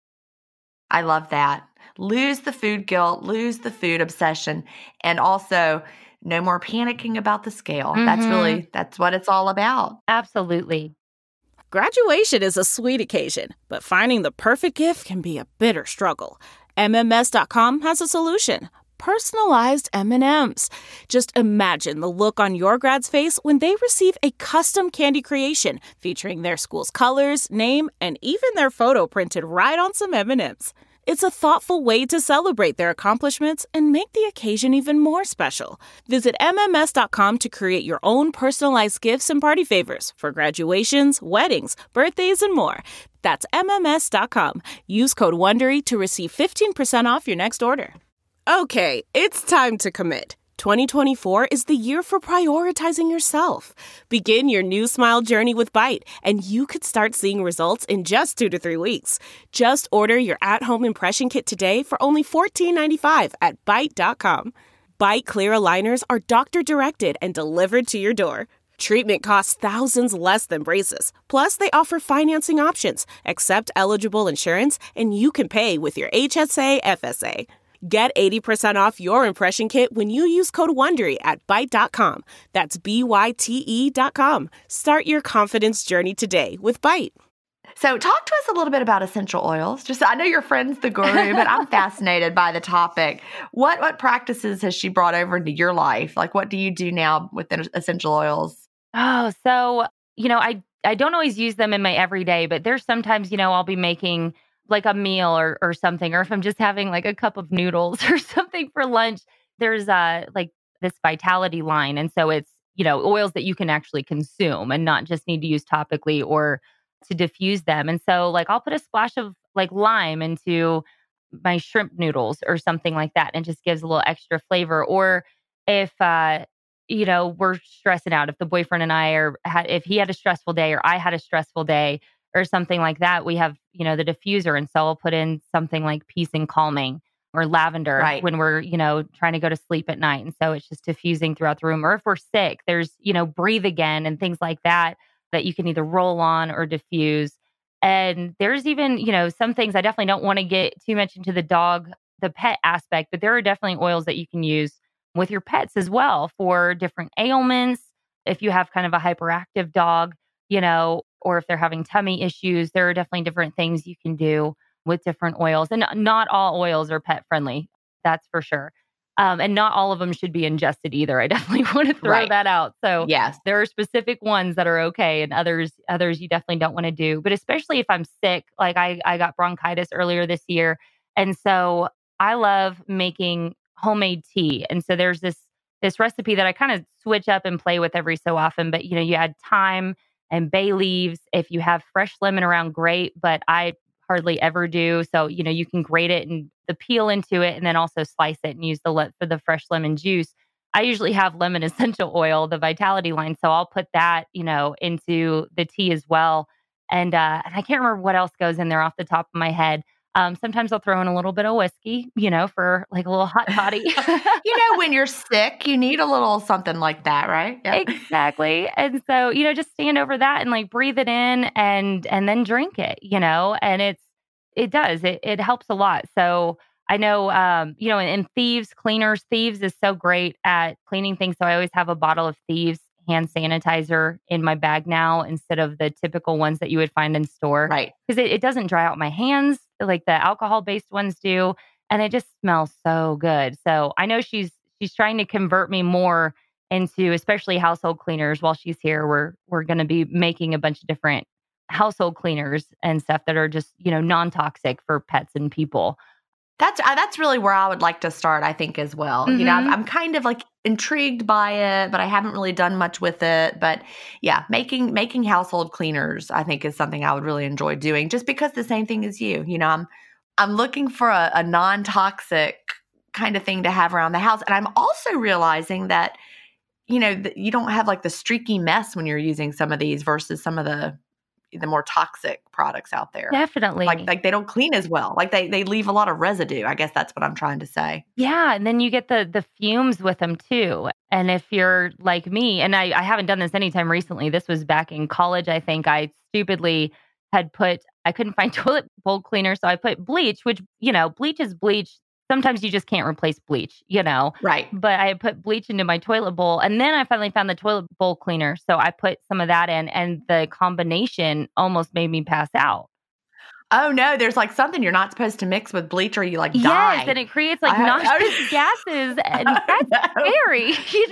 S1: I love that. Lose the food guilt, lose the food obsession, and also no more panicking about the scale. That's what it's all about.
S2: Absolutely.
S3: Graduation is a sweet occasion, but finding the perfect gift can be a bitter struggle. MMS.com has a solution. Personalized M&Ms. Just imagine the look on your grad's face when they receive a custom candy creation featuring their school's colors, name, and even their photo printed right on some M&Ms. It's a thoughtful way to celebrate their accomplishments and make the occasion even more special. Visit MMS.com to create your own personalized gifts and party favors for graduations, weddings, birthdays, and more. That's MMS.com. Use code WONDERY to receive 15% off your next order. Okay, it's time to commit. 2024 is the year for prioritizing yourself. Begin your new smile journey with Byte, and you could start seeing results in just 2 to 3 weeks. Just order your at-home impression kit today for only $14.95 at Byte.com. Byte clear aligners are doctor-directed and delivered to your door. Treatment costs thousands less than braces. Plus, they offer financing options, accept eligible insurance, and you can pay with your HSA FSA. Get 80% off your impression kit when you use code WONDERY at Byte.com. That's BYTE.com. Start your confidence journey today with Byte.
S1: So talk to us a little bit about essential oils. I know your friend's the guru, but I'm fascinated by the topic. What practices has she brought over into your life? Like, what do you do now with essential oils?
S2: Oh, so, I don't always use them in my everyday, but there's sometimes, I'll be making like a meal or something, or if I'm just having like a cup of noodles or something for lunch, there's like this Vitality line. And so it's, oils that you can actually consume and not just need to use topically or to diffuse them. And so like I'll put a splash of like lime into my shrimp noodles or something like that, and it just gives a little extra flavor. Or if we're stressing out, if the boyfriend and I if he had a stressful day or I had a stressful day or something like that, we have, the diffuser. And so I'll put in something like peace and calming or lavender when we're, trying to go to sleep at night. And so it's just diffusing throughout the room. Or if we're sick, there's, breathe again and things like that you can either roll on or diffuse. And there's even, some things I definitely don't want to get too much into the pet aspect, but there are definitely oils that you can use with your pets as well for different ailments. If you have kind of a hyperactive dog, or if they're having tummy issues, there are definitely different things you can do with different oils. And not all oils are pet friendly, that's for sure. And not all of them should be ingested either. I definitely want to throw that out. So
S1: yes,
S2: there are specific ones that are okay, and others you definitely don't want to do. But especially if I'm sick, like I got bronchitis earlier this year. And so I love making homemade tea. And so there's this recipe that I kind of switch up and play with every so often. But, you add thyme and bay leaves. If you have fresh lemon around, great, but I hardly ever do. So, you can grate it and the peel into it and then also slice it and use for the fresh lemon juice. I usually have lemon essential oil, the Vitality line. So I'll put that, into the tea as well. And I can't remember what else goes in there off the top of my head. Sometimes I'll throw in a little bit of whiskey, for like a little hot toddy.
S1: When you're sick, you need a little something like that, right?
S2: Yep. Exactly. And so, just stand over that and like breathe it in and then drink it, and it helps a lot. So I know, and Thieves is so great at cleaning things. So I always have a bottle of Thieves hand sanitizer in my bag now instead of the typical ones that you would find in store.
S1: Right.
S2: Because it doesn't dry out my hands like the alcohol-based ones do. And it just smells so good. So I know she's trying to convert me more into especially household cleaners while she's here. We're going to be making a bunch of different household cleaners and stuff that are just, non-toxic for pets and people.
S1: That's really where I would like to start, I think, as well. I'm kind of like intrigued by it, but I haven't really done much with it. But yeah, making household cleaners, I think, is something I would really enjoy doing, just because the same thing as you. I'm looking for a non-toxic kind of thing to have around the house. And I'm also realizing that, you don't have like the streaky mess when you're using some of these versus some of the more toxic products out there.
S2: Definitely.
S1: Like they don't clean as well. Like they leave a lot of residue. I guess that's what I'm trying to say.
S2: Yeah. And then you get the fumes with them too. And if you're like me, and I haven't done this anytime recently, this was back in college, I think I stupidly I couldn't find toilet bowl cleaner. So I put bleach, which, bleach is bleach. Sometimes you just can't replace bleach,
S1: Right.
S2: But I had put bleach into my toilet bowl, and then I finally found the toilet bowl cleaner. So I put some of that in, and the combination almost made me pass out.
S1: Oh no, there's like something you're not supposed to mix with bleach or you like die.
S2: Yes, and it creates like noxious gases, and that's scary,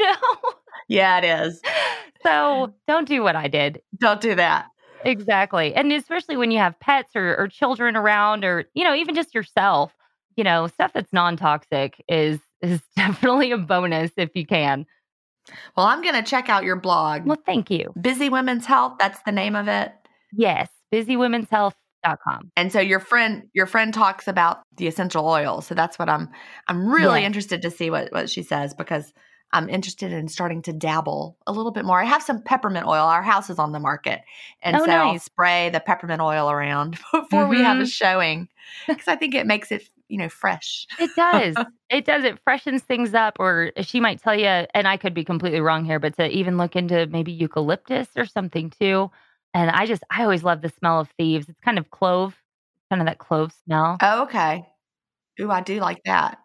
S1: Yeah, it is.
S2: So don't do what I did.
S1: Don't do that.
S2: Exactly. And especially when you have pets or children around, or, even just yourself. Stuff that's non-toxic is definitely a bonus if you can.
S1: Well, I'm going to check out your blog.
S2: Well, thank you.
S1: Busy Women's Health, that's the name of it?
S2: Yes, busywomenshealth.com.
S1: And so your friend talks about the essential oil. So that's what I'm really interested to see what she says, because I'm interested in starting to dabble a little bit more. I have some peppermint oil. Our house is on the market. And so nice. I'll spray the peppermint oil around before we have a showing, because I think it makes it fresh.
S2: It does. It does. It freshens things up. Or she might tell you, and I could be completely wrong here, but to even look into maybe eucalyptus or something too. And I always love the smell of thieves. It's kind of that clove smell.
S1: Oh, okay. Ooh, I do like that.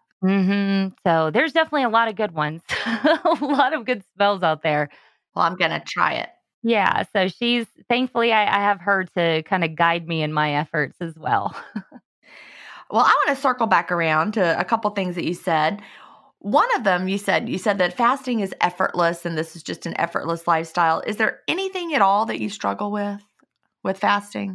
S2: So there's definitely a lot of good ones, a lot of good smells out there.
S1: Well, I'm going to try it.
S2: Yeah. So thankfully, I have her to kind of guide me in my efforts as well.
S1: Well, I want to circle back around to a couple things that you said. One of them, you said that fasting is effortless and this is just an effortless lifestyle. Is there anything at all that you struggle with fasting?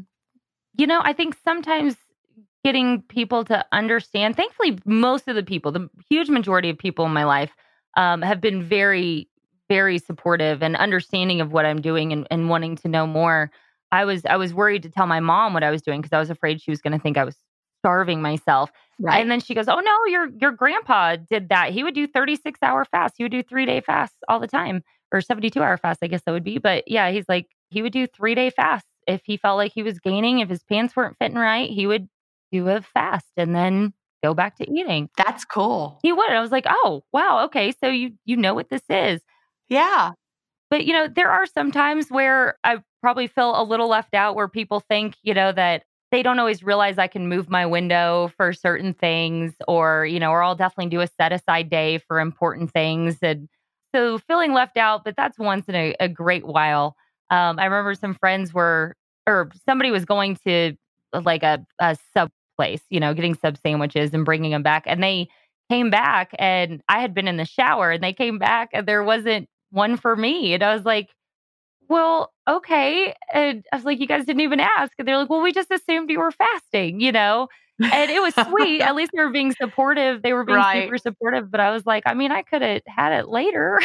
S2: I think sometimes getting people to understand, thankfully, most of the people, the huge majority of people in my life have been very, very supportive and understanding of what I'm doing and wanting to know more. I was worried to tell my mom what I was doing because I was afraid she was going to think I was starving myself.
S1: Right.
S2: And then she goes, "Oh no, your grandpa did that. He would do 36-hour fasts. He would do 3-day fasts all the time, or 72-hour fasts, I guess that would be. But yeah, he's like, he would do 3-day fasts. If he felt like he was gaining, if his pants weren't fitting right, he would do a fast and then go back to eating."
S1: That's cool.
S2: He would. I was like, "Oh, wow. Okay. So you know what this is."
S1: Yeah.
S2: But, there are some times where I probably feel a little left out, where people think, that they don't always realize I can move my window for certain things, or I'll definitely do a set aside day for important things. And so feeling left out, but that's once in a great while. I remember some friends somebody was going to like a sub place, getting sub sandwiches and bringing them back. And they came back and I had been in the shower and they came back and there wasn't one for me. And I was like, "Well, okay." And I was like, "You guys didn't even ask." And they're like, "Well, we just assumed you were fasting, And it was sweet. At least they were being supportive. They were being super supportive. But I was like, I could have had it later.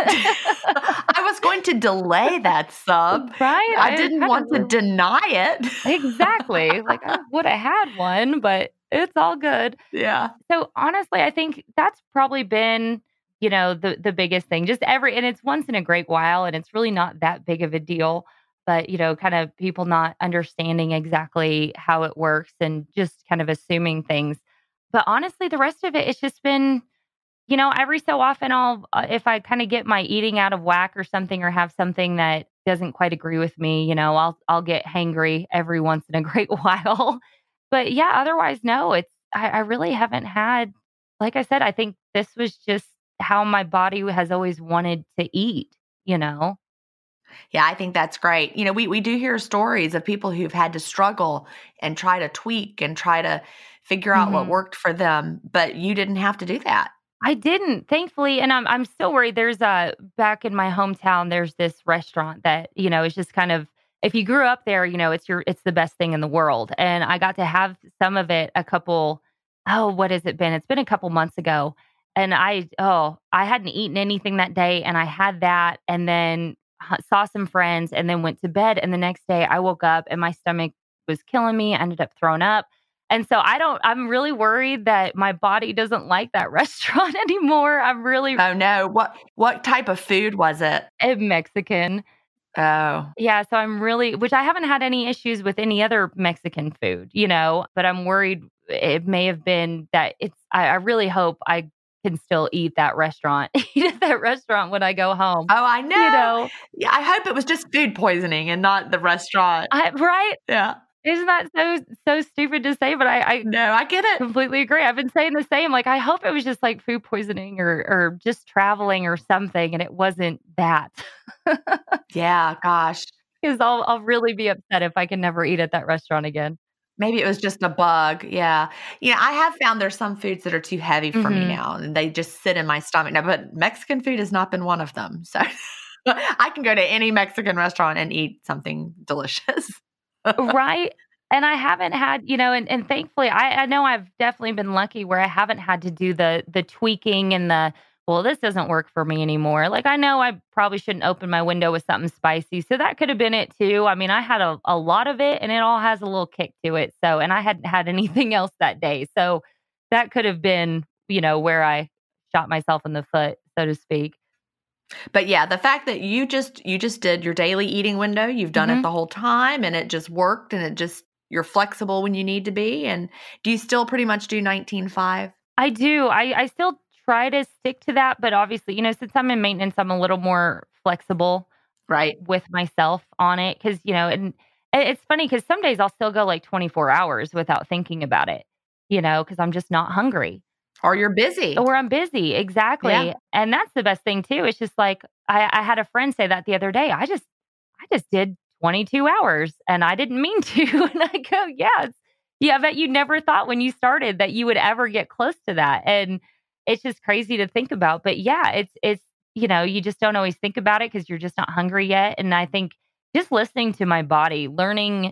S1: I was going to delay that sub.
S2: Right.
S1: I didn't want to deny it.
S2: Exactly. Like I would have had one, but it's all good.
S1: Yeah.
S2: So honestly, I think that's probably been, the biggest thing. And it's once in a great while, and it's really not that big of a deal. But, kind of people not understanding exactly how it works and just kind of assuming things. But honestly, the rest of it, it's just been, every so often if I kind of get my eating out of whack or something, or have something that doesn't quite agree with me, I'll get hangry every once in a great while. But yeah, otherwise, no, I really haven't had, like I said, I think this was just how my body has always wanted to eat,
S1: Yeah, I think that's great. We do hear stories of people who've had to struggle and try to tweak and try to figure out what worked for them, but you didn't have to do that.
S2: I didn't, thankfully, and I'm still worried. There's back in my hometown, there's this restaurant that, is just kind of, if you grew up there, it's the best thing in the world. And I got to have some of it what has it been? It's been a couple months ago. And I hadn't eaten anything that day. And I had that and then saw some friends and then went to bed. And the next day I woke up and my stomach was killing me. I ended up throwing up. And so I'm really worried that my body doesn't like that restaurant anymore. I'm really.
S1: Oh no. What type of food was it?
S2: Mexican.
S1: Oh.
S2: Yeah. So I'm really, which I haven't had any issues with any other Mexican food, but I'm worried it may have been that I really hope I can still eat at that restaurant when I go home.
S1: Oh, I know. Yeah. I hope it was just food poisoning and not the restaurant.
S2: Right?
S1: Yeah.
S2: Isn't that so stupid to say? But I
S1: no, I get it.
S2: Completely agree. I've been saying the same. Like, I hope it was just like food poisoning or just traveling or something, and it wasn't that.
S1: Yeah, gosh.
S2: Because I'll really be upset if I can never eat at that restaurant again.
S1: Maybe it was just a bug. Yeah. I have found there's some foods that are too heavy for me now, and they just sit in my stomach now. But Mexican food has not been one of them. So I can go to any Mexican restaurant and eat something delicious.
S2: Right. And I haven't had, and thankfully, I know I've definitely been lucky where I haven't had to do the tweaking and this doesn't work for me anymore. Like, I know I probably shouldn't open my window with something spicy. So that could have been it too. I mean, I had a lot of it and it all has a little kick to it. So, and I hadn't had anything else that day. So that could have been, where I shot myself in the foot, so to speak.
S1: But yeah, the fact that you just did your daily eating window, you've done it the whole time and it just worked and you're flexible when you need to be. And do you still pretty much do 19.5? I
S2: do. I still try to stick to that. But obviously, since I'm in maintenance, I'm a little more flexible with myself on it. Cause, and it's funny because some days I'll still go like 24 hours without thinking about it, cause I'm just not hungry.
S1: Or you're busy.
S2: Or I'm busy. Exactly. Yeah. And that's the best thing too. It's just like, I had a friend say that the other day. I just did 22 hours and I didn't mean to. And I go, I bet you never thought when you started that you would ever get close to that. And it's just crazy to think about. But yeah, it's you just don't always think about it because you're just not hungry yet. And I think just listening to my body, learning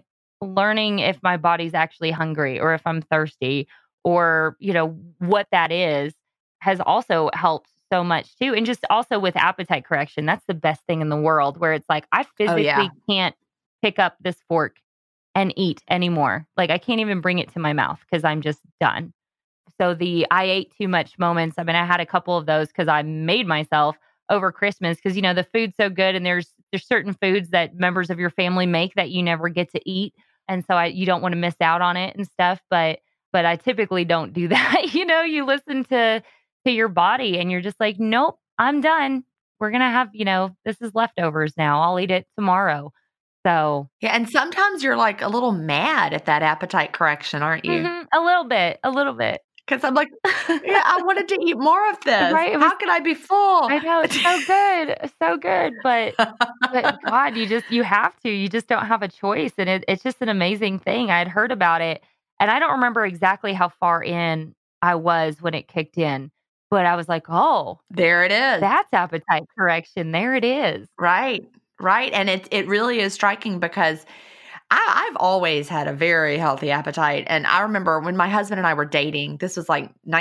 S2: if my body's actually hungry or if I'm thirsty or, what that is, has also helped so much too. And just also with appetite correction, that's the best thing in the world where it's like, I physically can't pick up this fork and eat anymore. Like, I can't even bring it to my mouth because I'm just done. So I ate too much moments. I mean, I had a couple of those because I made myself over Christmas because, the food's so good. And there's certain foods that members of your family make that you never get to eat. And so you don't want to miss out on it and stuff. But I typically don't do that. You listen to your body and you're just like, nope, I'm done. We're going to have, this is leftovers now. I'll eat it tomorrow. So.
S1: Yeah. And sometimes you're like a little mad at that appetite correction, aren't you?
S2: A little bit.
S1: Because I'm like, I wanted to eat more of this. Right? How can I be full?
S2: I know, it's so good. So good. But God, you have to. You just don't have a choice. And it's just an amazing thing. I had heard about it. And I don't remember exactly how far in I was when it kicked in. But I was like, oh.
S1: There it is.
S2: That's appetite correction. There it is.
S1: Right. And it really is striking because I've always had a very healthy appetite. And I remember when my husband and I were dating, this was like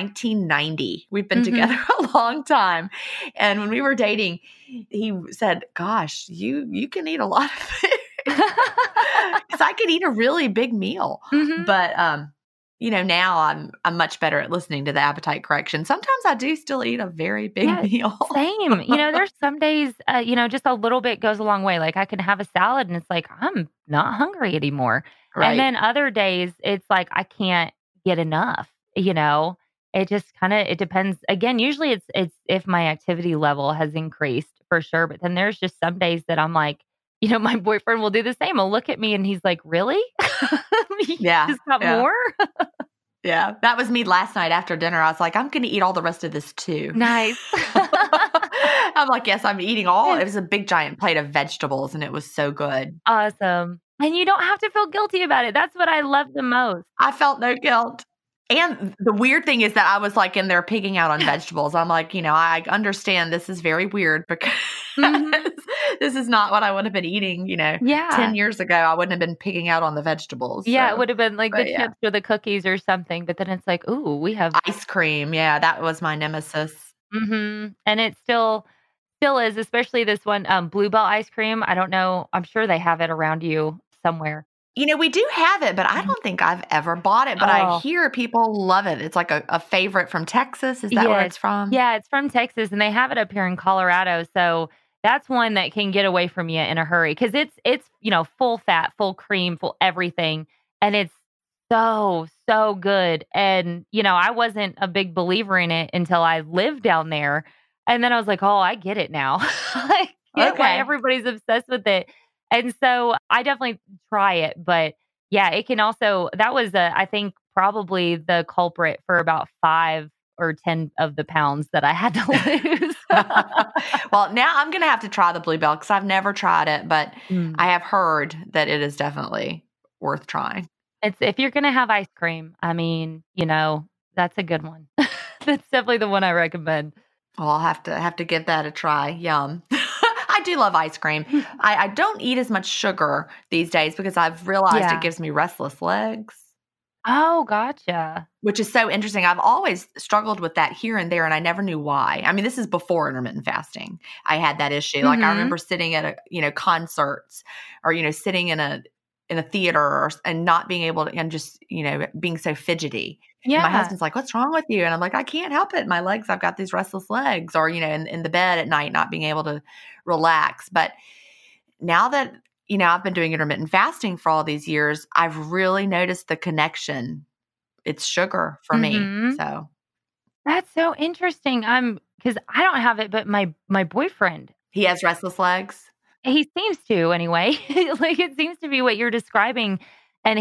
S1: 1990. We've been together a long time. And when we were dating, he said, gosh, you can eat a lot of food. Because I could eat a really big meal. But, now I'm much better at listening to the appetite correction. Sometimes I do still eat a very big meal.
S2: Same. There's some days, just a little bit goes a long way. Like I can have a salad and it's like, I'm not hungry anymore. Right. And then other days it's like, I can't get enough, it just it depends. Again, usually it's if my activity level has increased for sure. But then there's just some days that I'm like, my boyfriend will do the same. He'll look at me and he's like, really? Just got more?
S1: Yeah. That was me last night after dinner. I was like, I'm going to eat all the rest of this too.
S2: Nice.
S1: I'm like, yes, I'm eating all. It was a big giant plate of vegetables and it was so good.
S2: Awesome. And you don't have to feel guilty about it. That's what I love the most.
S1: I felt no guilt. And the weird thing is that I was like in there pigging out on vegetables. I'm like, I understand this is very weird because
S2: Mhm.
S1: This is not what I would have been eating, 10
S2: Yeah.
S1: years ago. I wouldn't have been picking out on the vegetables.
S2: Yeah, it
S1: So,
S2: would have been like the
S1: but yeah.
S2: chips or the cookies or something, but then it's like, "Ooh, we have."
S1: Ice cream. Yeah, that was my nemesis.
S2: Mhm, and it still is, especially this one, Blue Bell ice cream. I don't know, I'm sure they have it around you somewhere.
S1: We do have it, but I
S2: Mhm.
S1: don't think I've ever bought it, but I
S2: Oh,
S1: hear people love it. It's like a favorite from Texas. Is that where
S2: yes.
S1: it's from?
S2: Yeah, it's from Texas, and they have it up here in Colorado, so that's one that can get away from you in a hurry because it's full fat, full cream, full everything, and it's so, so good, and, I wasn't a big believer in it until I lived down there, and then I was like, "Oh, I get it now." I get why
S1: Okay.
S2: everybody's obsessed with it, and so I definitely try it, but yeah, it can also that was, I think, probably the culprit for about 5 or 10 of the pounds that I had to lose.
S1: Well, now I'm gonna have to try the Bluebell because I've never tried it, but
S2: Mm.
S1: I have heard that it is definitely worth trying.
S2: It's if you're gonna have ice cream, I mean, that's a good one. That's definitely the one I recommend.
S1: Well, I'll have to give that a try. Yum. I do love ice cream. I don't eat as much sugar these days because I've realized it
S2: Yeah.
S1: gives me restless legs,
S2: Oh, gotcha.
S1: which is so interesting. I've always struggled with that here and there, and I never knew why. I mean, this is before intermittent fasting. I had that issue. Like I
S2: Mhm.
S1: remember sitting at concerts or sitting in a theater and not being able to and just being so fidgety. And my
S2: Yeah.
S1: husband's like, "What's wrong with you?" And I'm like, "I can't help it. My legs. I've got these restless legs." Or in the bed at night, not being able to relax. But now that I've been doing intermittent fasting for all these years, I've really noticed the connection. It's sugar for me.
S2: Mhm.
S1: So
S2: That's so interesting. Because I don't have it, but my boyfriend,
S1: he has restless legs.
S2: he seems to anyway. Like, it seems to be what you're describing, and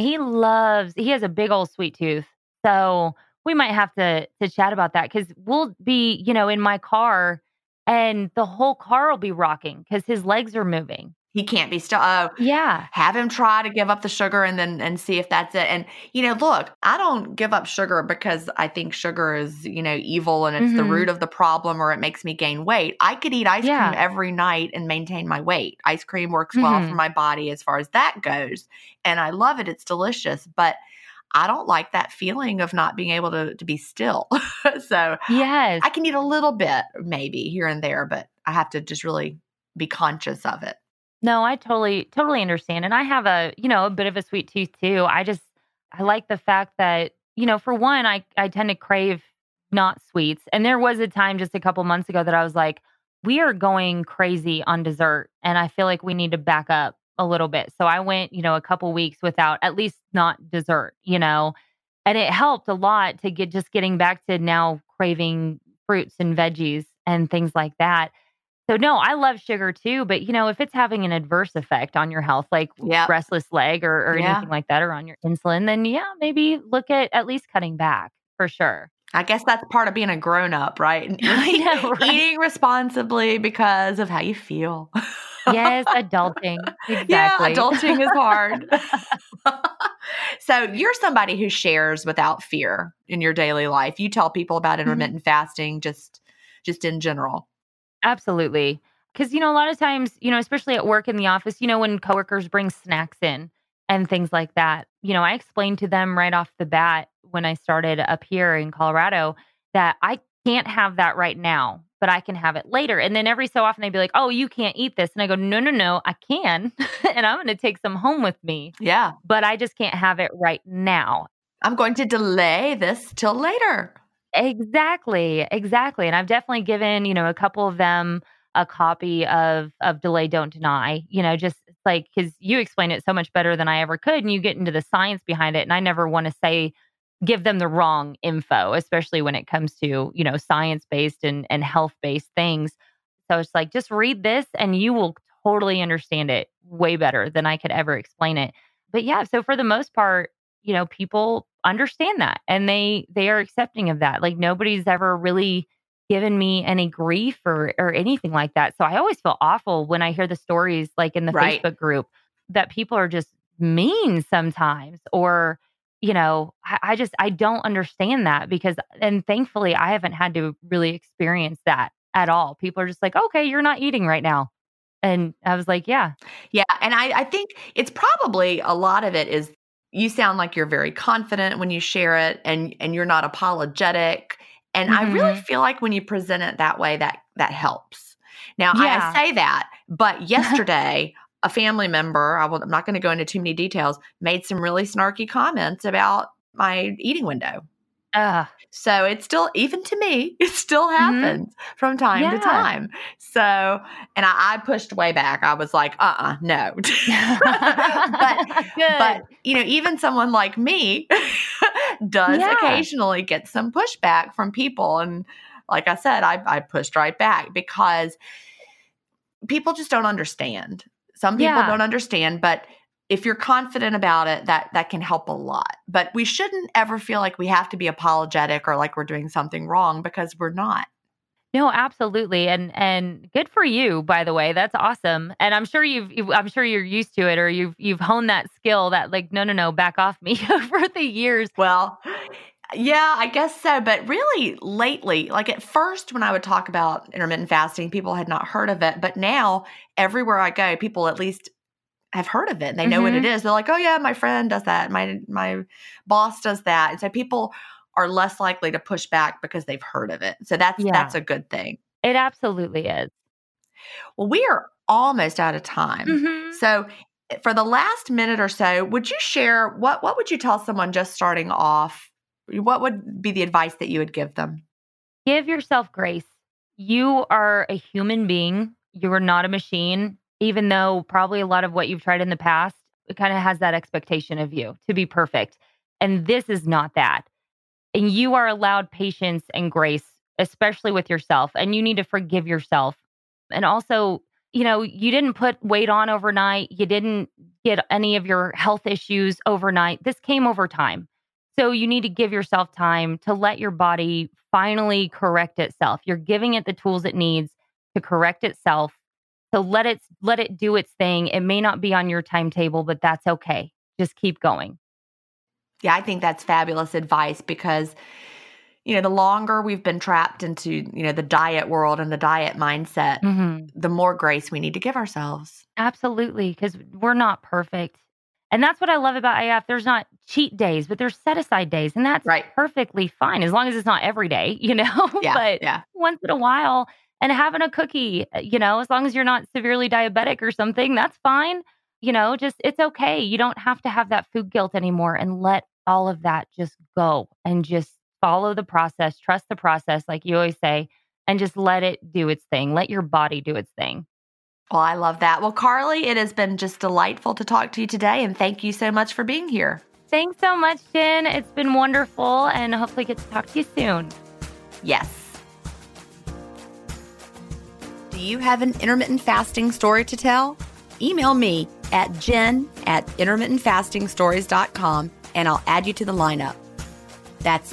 S2: he has a big old sweet tooth. So, we might have to chat about that because 'cause we'll be, in my car, and the whole car will be rocking because his legs are moving.
S1: He can't be still. Oh,
S2: Yeah.
S1: have him try to give up the sugar and see if that's it. And look, I don't give up sugar because I think sugar is evil and it's the root
S2: Mhm.
S1: of the problem or it makes me gain weight. I could eat ice cream
S2: Yeah.
S1: every night and maintain my weight. Ice cream works well for
S2: Mhm.
S1: my body as far as that goes, and I love it. It's delicious, but I don't like that feeling of not being able to be still. So
S2: Yes.
S1: I can eat a little bit maybe here and there, but I have to just really be conscious of it.
S2: No, I totally understand, and I have a bit of a sweet tooth too. I like the fact that, for one, I tend to crave not sweets, and there was a time just a couple months ago that I was like, "We are going crazy on dessert, and I feel like we need to back up a little bit." So I went, a couple weeks without at least not dessert, and it helped a lot to getting back to now craving fruits and veggies and things like that. So, no, I love sugar too, but, if it's having an adverse effect on your health, like
S1: Yep.
S2: restless leg or
S1: Yeah.
S2: anything like that, or on your insulin, then yeah, maybe look at least cutting back for sure.
S1: I guess that's part of being a grown up, right? And
S2: I know, right?
S1: eating responsibly because of how you feel.
S2: Yes, adulting.
S1: Yeah,
S2: Exactly.
S1: adulting is hard. So you're somebody who shares without fear in your daily life. You tell people about
S2: Mhm.
S1: intermittent fasting just in general.
S2: Absolutely. Because, a lot of times, especially at work in the office, when coworkers bring snacks in and things like that, I explained to them right off the bat when I started up here in Colorado that I can't have that right now, but I can have it later. And then every so often they'd be like, "Oh, you can't eat this." And I go, "No, no, no, I can." And I'm going to take some home with me,
S1: Yeah.
S2: but I just can't have it right now.
S1: I'm going to delay this till later.
S2: Exactly, exactly, and I've definitely given, a couple of them a copy of Delay Don't Deny, just like because you explain it so much better than I ever could, and you get into the science behind it, and I never wanna give them the wrong info, especially when it comes to, science-based and health-based things. So it's like, just read this and you will totally understand it way better than I could ever explain it. But yeah, so for the most part, people understand that and they are accepting of that. Like nobody's ever really given me any grief or anything like that. So I always feel awful when I hear the stories like in the
S1: Right.
S2: Facebook group that people are just mean sometimes or I don't understand that because and thankfully I haven't had to really experience that at all. People are just like, okay, you're not eating right now. And I was like, yeah.
S1: Yeah. And I think it's probably a lot of it is you sound like you're very confident when you share it and you're not apologetic. And I really feel like when you present it that way, that helps. Now, I say that, but yesterday, a family member, I'm not going to go into too many details, made some really snarky comments about my eating window. So it's still, even to me, it still happens from time to time. So, and I pushed way back. I was like, no. but, even someone like me does occasionally get some pushback from people. And like I said, I pushed right back because people just don't understand. Some people don't understand, but if you're confident about it, that can help a lot. But we shouldn't ever feel like we have to be apologetic or like we're doing something wrong because we're not.
S2: No, absolutely. And good for you, by the way. That's awesome. And I'm sure I'm sure you're used to it, or you've honed that skill that like, no, back off me over the years.
S1: Well, yeah, I guess so. But really lately, like at first when I would talk about intermittent fasting, people had not heard of it. But now everywhere I go, people at least have heard of it and they know what it is. They're like, oh yeah, my friend does that. My boss does that. And so people are less likely to push back because they've heard of it. So that's a good thing.
S2: It absolutely is.
S1: Well, we are almost out of time. So for the last minute or so, would you share what would you tell someone just starting off? What would be the advice that you would give them?
S2: Give yourself grace. You are a human being. You are not a machine. Even though probably a lot of what you've tried in the past, it kind of has that expectation of you to be perfect. And this is not that. And you are allowed patience and grace, especially with yourself. And you need to forgive yourself. And also, you didn't put weight on overnight. You didn't get any of your health issues overnight. This came over time. So you need to give yourself time to let your body finally correct itself. You're giving it the tools it needs to correct itself. So let it do its thing. It may not be on your timetable, but that's okay. Just keep going.
S1: Yeah, I think that's fabulous advice because, the longer we've been trapped into, the diet world and the diet mindset, the more grace we need to give ourselves.
S2: Absolutely, because we're not perfect. And that's what I love about AF. There's not cheat days, but there's set aside days. And that's perfectly fine as long as it's not every day, but once in a while. And having a cookie, as long as you're not severely diabetic or something, that's fine. It's okay. You don't have to have that food guilt anymore, and let all of that just go and just follow the process, trust the process, like you always say, and just let it do its thing. Let your body do its thing.
S1: Well, I love that. Well, Carly, it has been just delightful to talk to you today, and thank you so much for being here.
S2: Thanks so much, Jen. It's been wonderful, and hopefully get to talk to you soon.
S1: Yes. Do you have an intermittent fasting story to tell? Email me at jen@intermittentfastingstories.com and I'll add you to the lineup. That's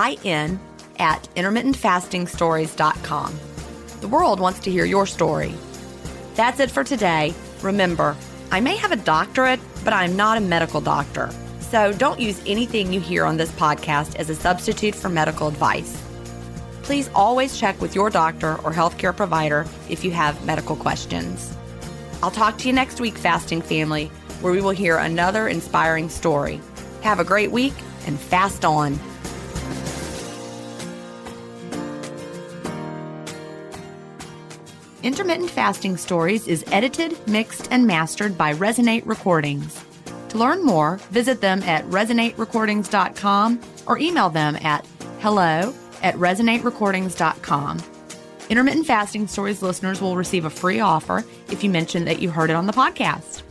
S1: GIN@intermittentfastingstories.com. The world wants to hear your story. That's it for today. Remember, I may have a doctorate, but I'm not a medical doctor. So don't use anything you hear on this podcast as a substitute for medical advice. Please always check with your doctor or healthcare provider if you have medical questions. I'll talk to you next week, Fasting Family, where we will hear another inspiring story. Have a great week and fast on. Intermittent Fasting Stories is edited, mixed, and mastered by Resonate Recordings. To learn more, visit them at resonaterecordings.com or email them at hello@resonaterecordings.com. Intermittent Fasting Stories listeners will receive a free offer if you mention that you heard it on the podcast.